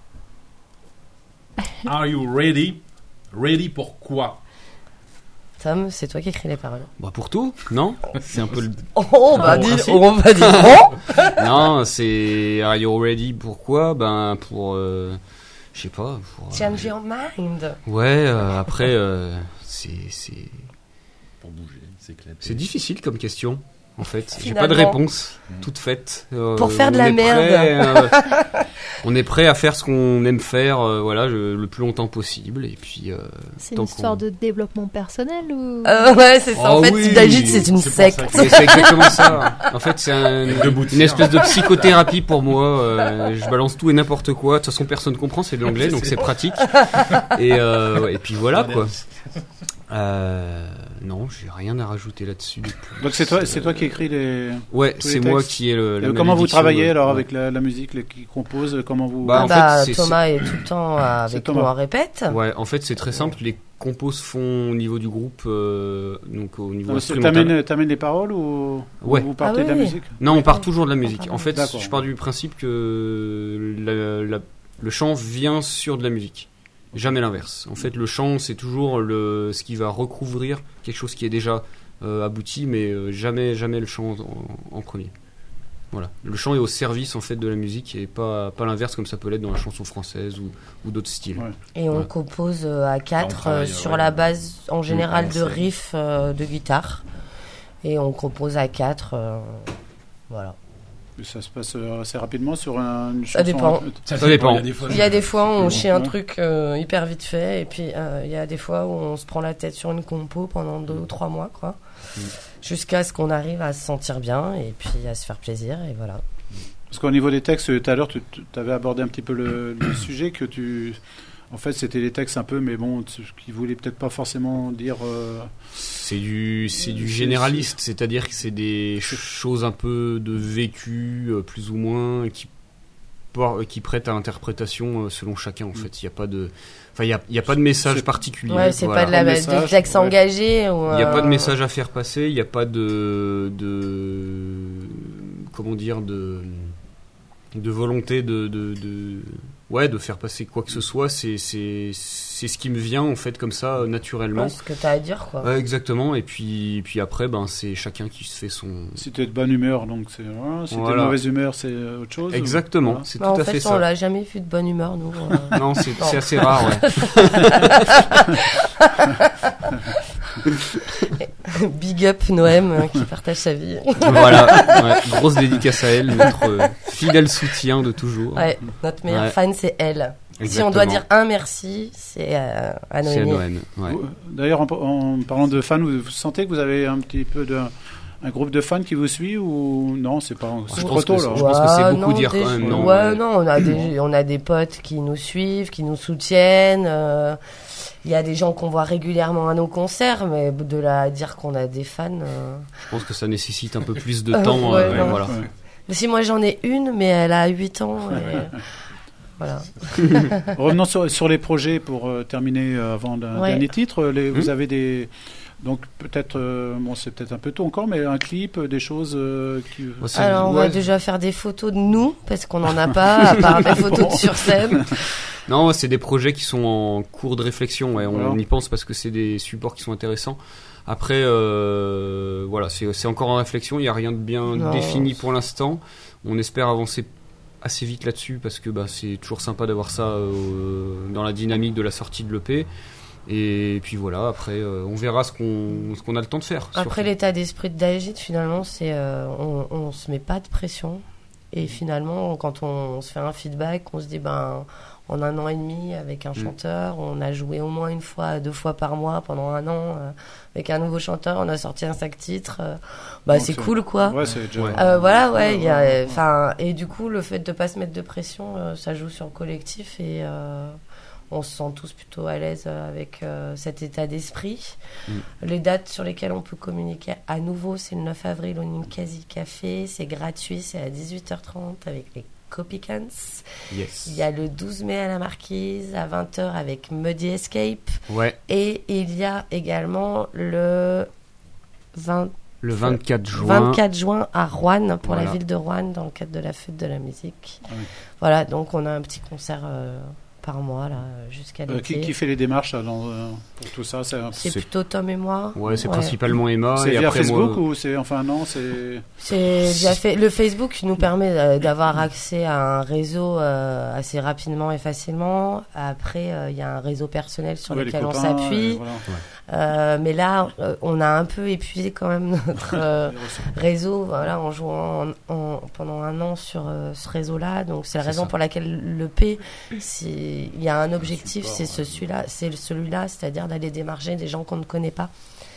Are you ready? Ready pour quoi? Tom, c'est toi qui écris les paroles. Bah pour tout, non? C'est un peu le... Oh, bah, Bon, dis, principe. on va dire non. Non, c'est... Are you ready? Pourquoi? Ben pour... euh, Je sais pas. Pour, euh, Change your mind. Ouais, euh, après, euh, c'est... c'est... Pour bouger, s'éclater. C'est difficile comme question, en fait. J'ai Finalement. pas de réponse toute faite. Euh, Pour faire de on la est merde. prêt, euh, on est prêt à faire ce qu'on aime faire, euh, voilà, le, le plus longtemps possible. Et puis, euh, C'est tant une histoire qu'on- de développement personnel ou Euh, ouais, c'est ça. Oh en fait, oui. Dagid, c'est une C'est pour secte. ça que- Mais c'est exactement ça. En fait, c'est un- Debout de une cire. espèce de psychothérapie pour moi. Euh, je balance tout et n'importe quoi. De toute façon, personne comprend, c'est de l'anglais, donc c'est pratique. Et, euh, et puis voilà, quoi. Euh, non, j'ai rien à rajouter là-dessus. de plus. Donc c'est toi, c'est toi qui écris les. Ouais, tous les c'est moi textes. qui ai le. la Et comment vous malédiction travaillez de- alors ouais. avec la, la musique, les, qui compose, comment vous. Bah, Ah en bah, fait, c'est- Thomas est tout le temps euh, C'est avec Thomas. nous en répète. Ouais, en fait, c'est très simple. Les compos se font au niveau du groupe, euh, donc au niveau Non, c'est- instrumental. T'amènes, t'amènes les paroles ou, Ouais. ou vous partez Ah de la oui. musique? Non, on part toujours de la musique. En fait, D'accord. je pars du principe que la- la- le chant vient sur de la musique. Jamais l'inverse. En fait, le chant, c'est toujours le, ce qui va recouvrir quelque chose qui est déjà euh, abouti, mais euh, jamais, jamais le chant en, en premier. Voilà. Le chant est au service en fait de la musique et pas, pas l'inverse comme ça peut l'être dans la chanson française ou, ou d'autres styles. Ouais. Et on Voilà. compose euh, à quatre travaille, euh, sur ouais, la ouais. base en général en de scène. riffs euh, de guitare. Et on compose à quatre. euh, voilà. Ça se passe euh, assez rapidement sur un, une chanson. Ça dépend. Ça, Ça dépend. Il y a des fois, Il y a des fois où on bon, chie un ouais. truc euh, hyper vite fait. Et puis euh, il y a des fois où on se prend la tête sur une compo pendant deux ou trois mois, quoi. Mm. Jusqu'à ce qu'on arrive à se sentir bien et puis à se faire plaisir. Et voilà. Parce qu'au niveau des textes, tout à l'heure, tu avais abordé un petit peu le, le sujet que tu. En fait, c'était les textes un peu, mais bon, tu- qui voulaient peut-être pas forcément dire. euh, C'est du, c'est du C'est- généraliste, c'est-à-dire que c'est des ch- choses un peu de vécu, euh, plus ou moins, qui por- qui prête à interprétation euh, selon chacun en fait. Il y a pas de, enfin il y a, il y a pas de message C'est- particulier. Ouais, c'est voilà. pas de la Un de message, texte ouais. engagé. Ou, Il n'y a pas de euh, message à faire passer, il n'y a pas de, de comment dire, de, de volonté de, de, de, ouais, de faire passer quoi que ce soit. C'est, c'est, c'est ce qui me vient en fait comme ça naturellement. ouais, ce que t'as à dire, quoi. Ouais, exactement. Et puis, puis après, ben c'est chacun qui se fait son. Si tu es de bonne humeur, donc c'est voilà. Si tu es de Voilà. mauvaise humeur, c'est euh, autre chose. Exactement, Voilà. c'est Bah, tout en à fait, fait on ça. l'a jamais vu de bonne humeur, nous. euh. Non, c'est, Non. c'est assez rare, ouais. Big up Noëm euh, qui partage sa vie. Voilà, ouais, grosse dédicace à elle, notre euh, fidèle soutien de toujours. Ouais, notre meilleure Ouais. fan, c'est elle. Si on Exactement. doit dire un merci, c'est euh, à C'est à Noémie. Noël. Ouais. Vous- D'ailleurs, en, en parlant de fans, vous, vous sentez que vous avez un petit peu de un groupe de fans qui vous suit ou non? C'est pas c'est je trop pense tôt que là. Je pense que c'est Ouais, beaucoup non, dire, des- quand même, non, ouais, ouais. non, on a des, on a des potes qui nous suivent, qui nous soutiennent. euh, Il y a des gens qu'on voit régulièrement à nos concerts, mais de là à dire qu'on a des fans. euh, Je pense que ça nécessite un peu plus de Euh, temps. ouais, euh, non. voilà. Ouais. Si moi j'en ai une, mais elle a huit ans. Et... voilà. Revenons sur, sur les projets pour euh, terminer euh, avant d'un Ouais. dernier titre. Les, Vous Mhm. avez des donc peut-être euh, bon c'est peut-être un peu tôt encore, mais un clip, euh, des choses euh, qui. Moi, c'est- Alors on ouais. va déjà faire des photos de nous, parce qu'on n'en a pas, à part des photos de sur scène. Non, c'est des projets qui sont en cours de réflexion. Ouais. On Voilà. y pense parce que c'est des supports qui sont intéressants. Après, euh, voilà, c'est, c'est encore en réflexion. Il n'y a rien de bien Non. défini pour l'instant. On espère avancer assez vite là-dessus parce que bah, c'est toujours sympa d'avoir ça euh, dans la dynamique de la sortie de l'E P. Et puis voilà, après, euh, on verra ce qu'on, ce qu'on a le temps de faire. Après surtout. l'état d'esprit de Dagit, finalement, c'est euh, on, on se met pas de pression. Et finalement, quand on, on se fait un feedback, on se dit ben en un an et demi avec un Mm. chanteur, on a joué au moins une fois, deux fois par mois pendant un an euh, avec un nouveau chanteur, on a sorti un sac titre. euh, bah Donc, c'est c'est- cool quoi. Ouais, c'est déjà. Ouais. Euh, voilà, ouais, il y a, ouais. enfin, et du coup, le fait de pas se mettre de pression, euh, ça joue sur le collectif et euh, on se sent tous plutôt à l'aise euh, avec euh, cet état d'esprit. Mm. Les dates sur lesquelles on peut communiquer à nouveau, c'est le neuf avril au Ninkasi Café, c'est gratuit, c'est à dix-huit heures trente avec les Copicans. Yes. Il y a le douze mai à la Marquise à vingt heures avec Muddy Escape Ouais, et il y a également le vingt le vingt-quatre juin. vingt-quatre juin à Roanne, pour Voilà. la ville de Roanne, dans le cadre de la fête de la musique. Ah oui. Voilà, donc on a un petit concert euh, par mois, là, jusqu'à Euh, l'été. qui, qui fait les démarches là, dans, euh, pour tout ça? C'est, C'est C'est- plutôt Tom et moi. Ouais, c'est Ouais. principalement Emma. c'est et via après, Facebook moi, ou c'est enfin non c'est. C'est via fait le Facebook nous permet euh, d'avoir accès à un réseau euh, assez rapidement et facilement. Après, euh, il y a un réseau personnel sur Ouais, les lequel on copains, s'appuie. et voilà. Euh, mais là, euh, on a un peu épuisé quand même notre euh, Les ressources. réseau, voilà, en jouant en- en- pendant un an sur euh, ce réseau-là. Donc c'est la C'est raison ça. pour laquelle le P, c'est- il y a un objectif, support, c'est ce, celui-là, c'est celui-là, c'est-à-dire d'aller démarcher des gens qu'on ne connaît pas.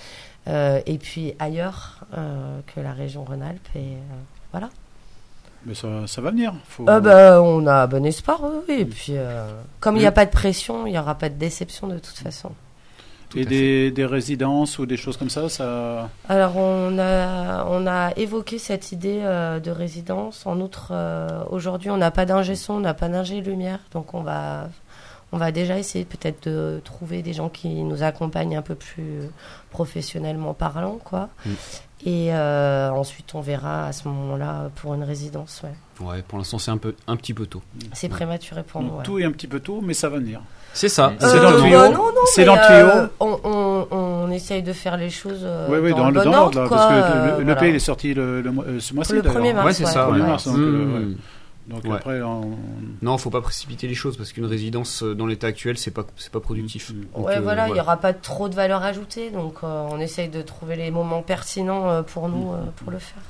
Euh, et puis ailleurs euh, que la région Rhône-Alpes. Et euh, voilà. Mais ça, ça va venir. Faut... Ah bah, on a bon espoir, oui. oui. Et puis, euh, comme il n'y a Mm. pas de pression, il n'y aura pas de déception de toute façon. Tout Et à des, des résidences ou des choses comme ça, ça. Alors, on a, on a évoqué cette idée euh, de résidence. En outre, euh, aujourd'hui, on n'a pas d'ingé son, on n'a pas d'ingé lumière. Donc, on va, on va déjà essayer peut-être de trouver des gens qui nous accompagnent un peu plus professionnellement parlant, quoi. Mm. Et euh, ensuite, on verra à ce moment-là pour une résidence. Ouais. ouais, pour l'instant, c'est un peu, un petit peu tôt. C'est prématuré pour Donc, nous. ouais. tout est un petit peu tôt, mais ça va venir. C'est ça. C'est dans le Euh, tuyau. bah non, non, C'est mais, dans le euh, tuyau. on, on, on essaye de faire les choses euh, Oui, oui, dans, dans, le le bon dans ordre, l'ordre, là, quoi, parce que le, euh, le voilà. P il est sorti le, le mois- euh, ce mois-ci. Le d'ailleurs. premier mars. Ouais, c'est ouais. ça. premier ouais. mars, donc, euh, Mmh. ouais. Donc Ouais. après, on... Non, faut pas précipiter les choses parce qu'une résidence euh, dans l'état actuel, c'est pas, c'est pas productif. Mm. Donc, Ouais, euh, voilà, il n'y aura pas trop de valeur ajoutée, donc euh, on essaye de trouver les moments pertinents euh, pour nous euh, pour le faire.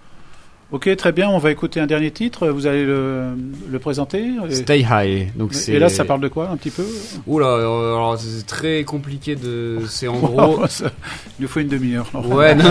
Ok, très bien. On va écouter un dernier titre. Vous allez le, le présenter. Et, Stay High. Donc c'est... et là, ça parle de quoi, un petit peu? Oula, euh, alors c'est très compliqué de. C'est en gros. Ça- Il nous faut une demi-heure. là. Ouais, non.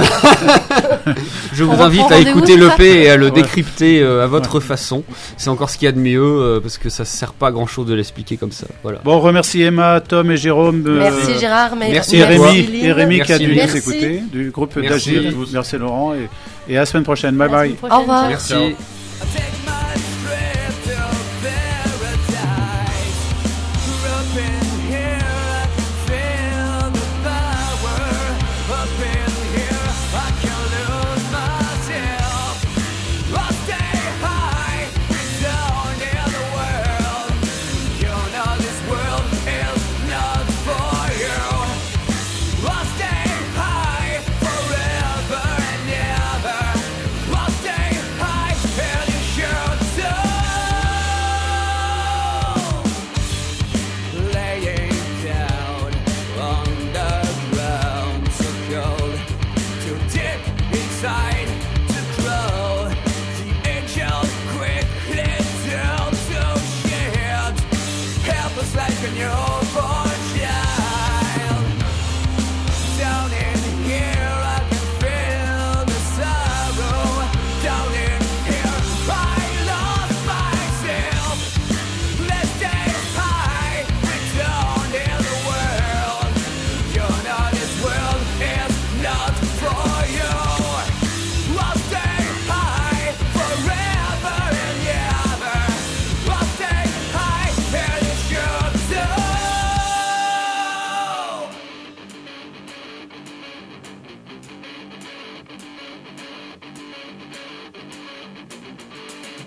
Je On vous reprend invite à rendez-vous. écouter l'E P et à le Ouais. décrypter euh, à votre façon. C'est encore ce qu'il y a de mieux euh, parce que ça sert pas à grand chose de l'expliquer comme ça. Voilà. Bon, on remercie Emma, Tom et Jérôme. euh, Merci Gérard, mais merci Et à toi. Rémi, Lynn. et Rémi qui a Merci, dû Lynn. nous écouter, du groupe Merci d'Agile. à tous. Merci Laurent. Et, et à la semaine prochaine. Bye À la bye. semaine prochaine. Au revoir. Merci. I take my strength to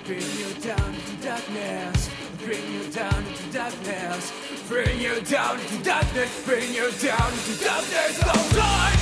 bring you down into darkness, bring you down into darkness, bring you down into darkness, bring you down into darkness. Oh, die!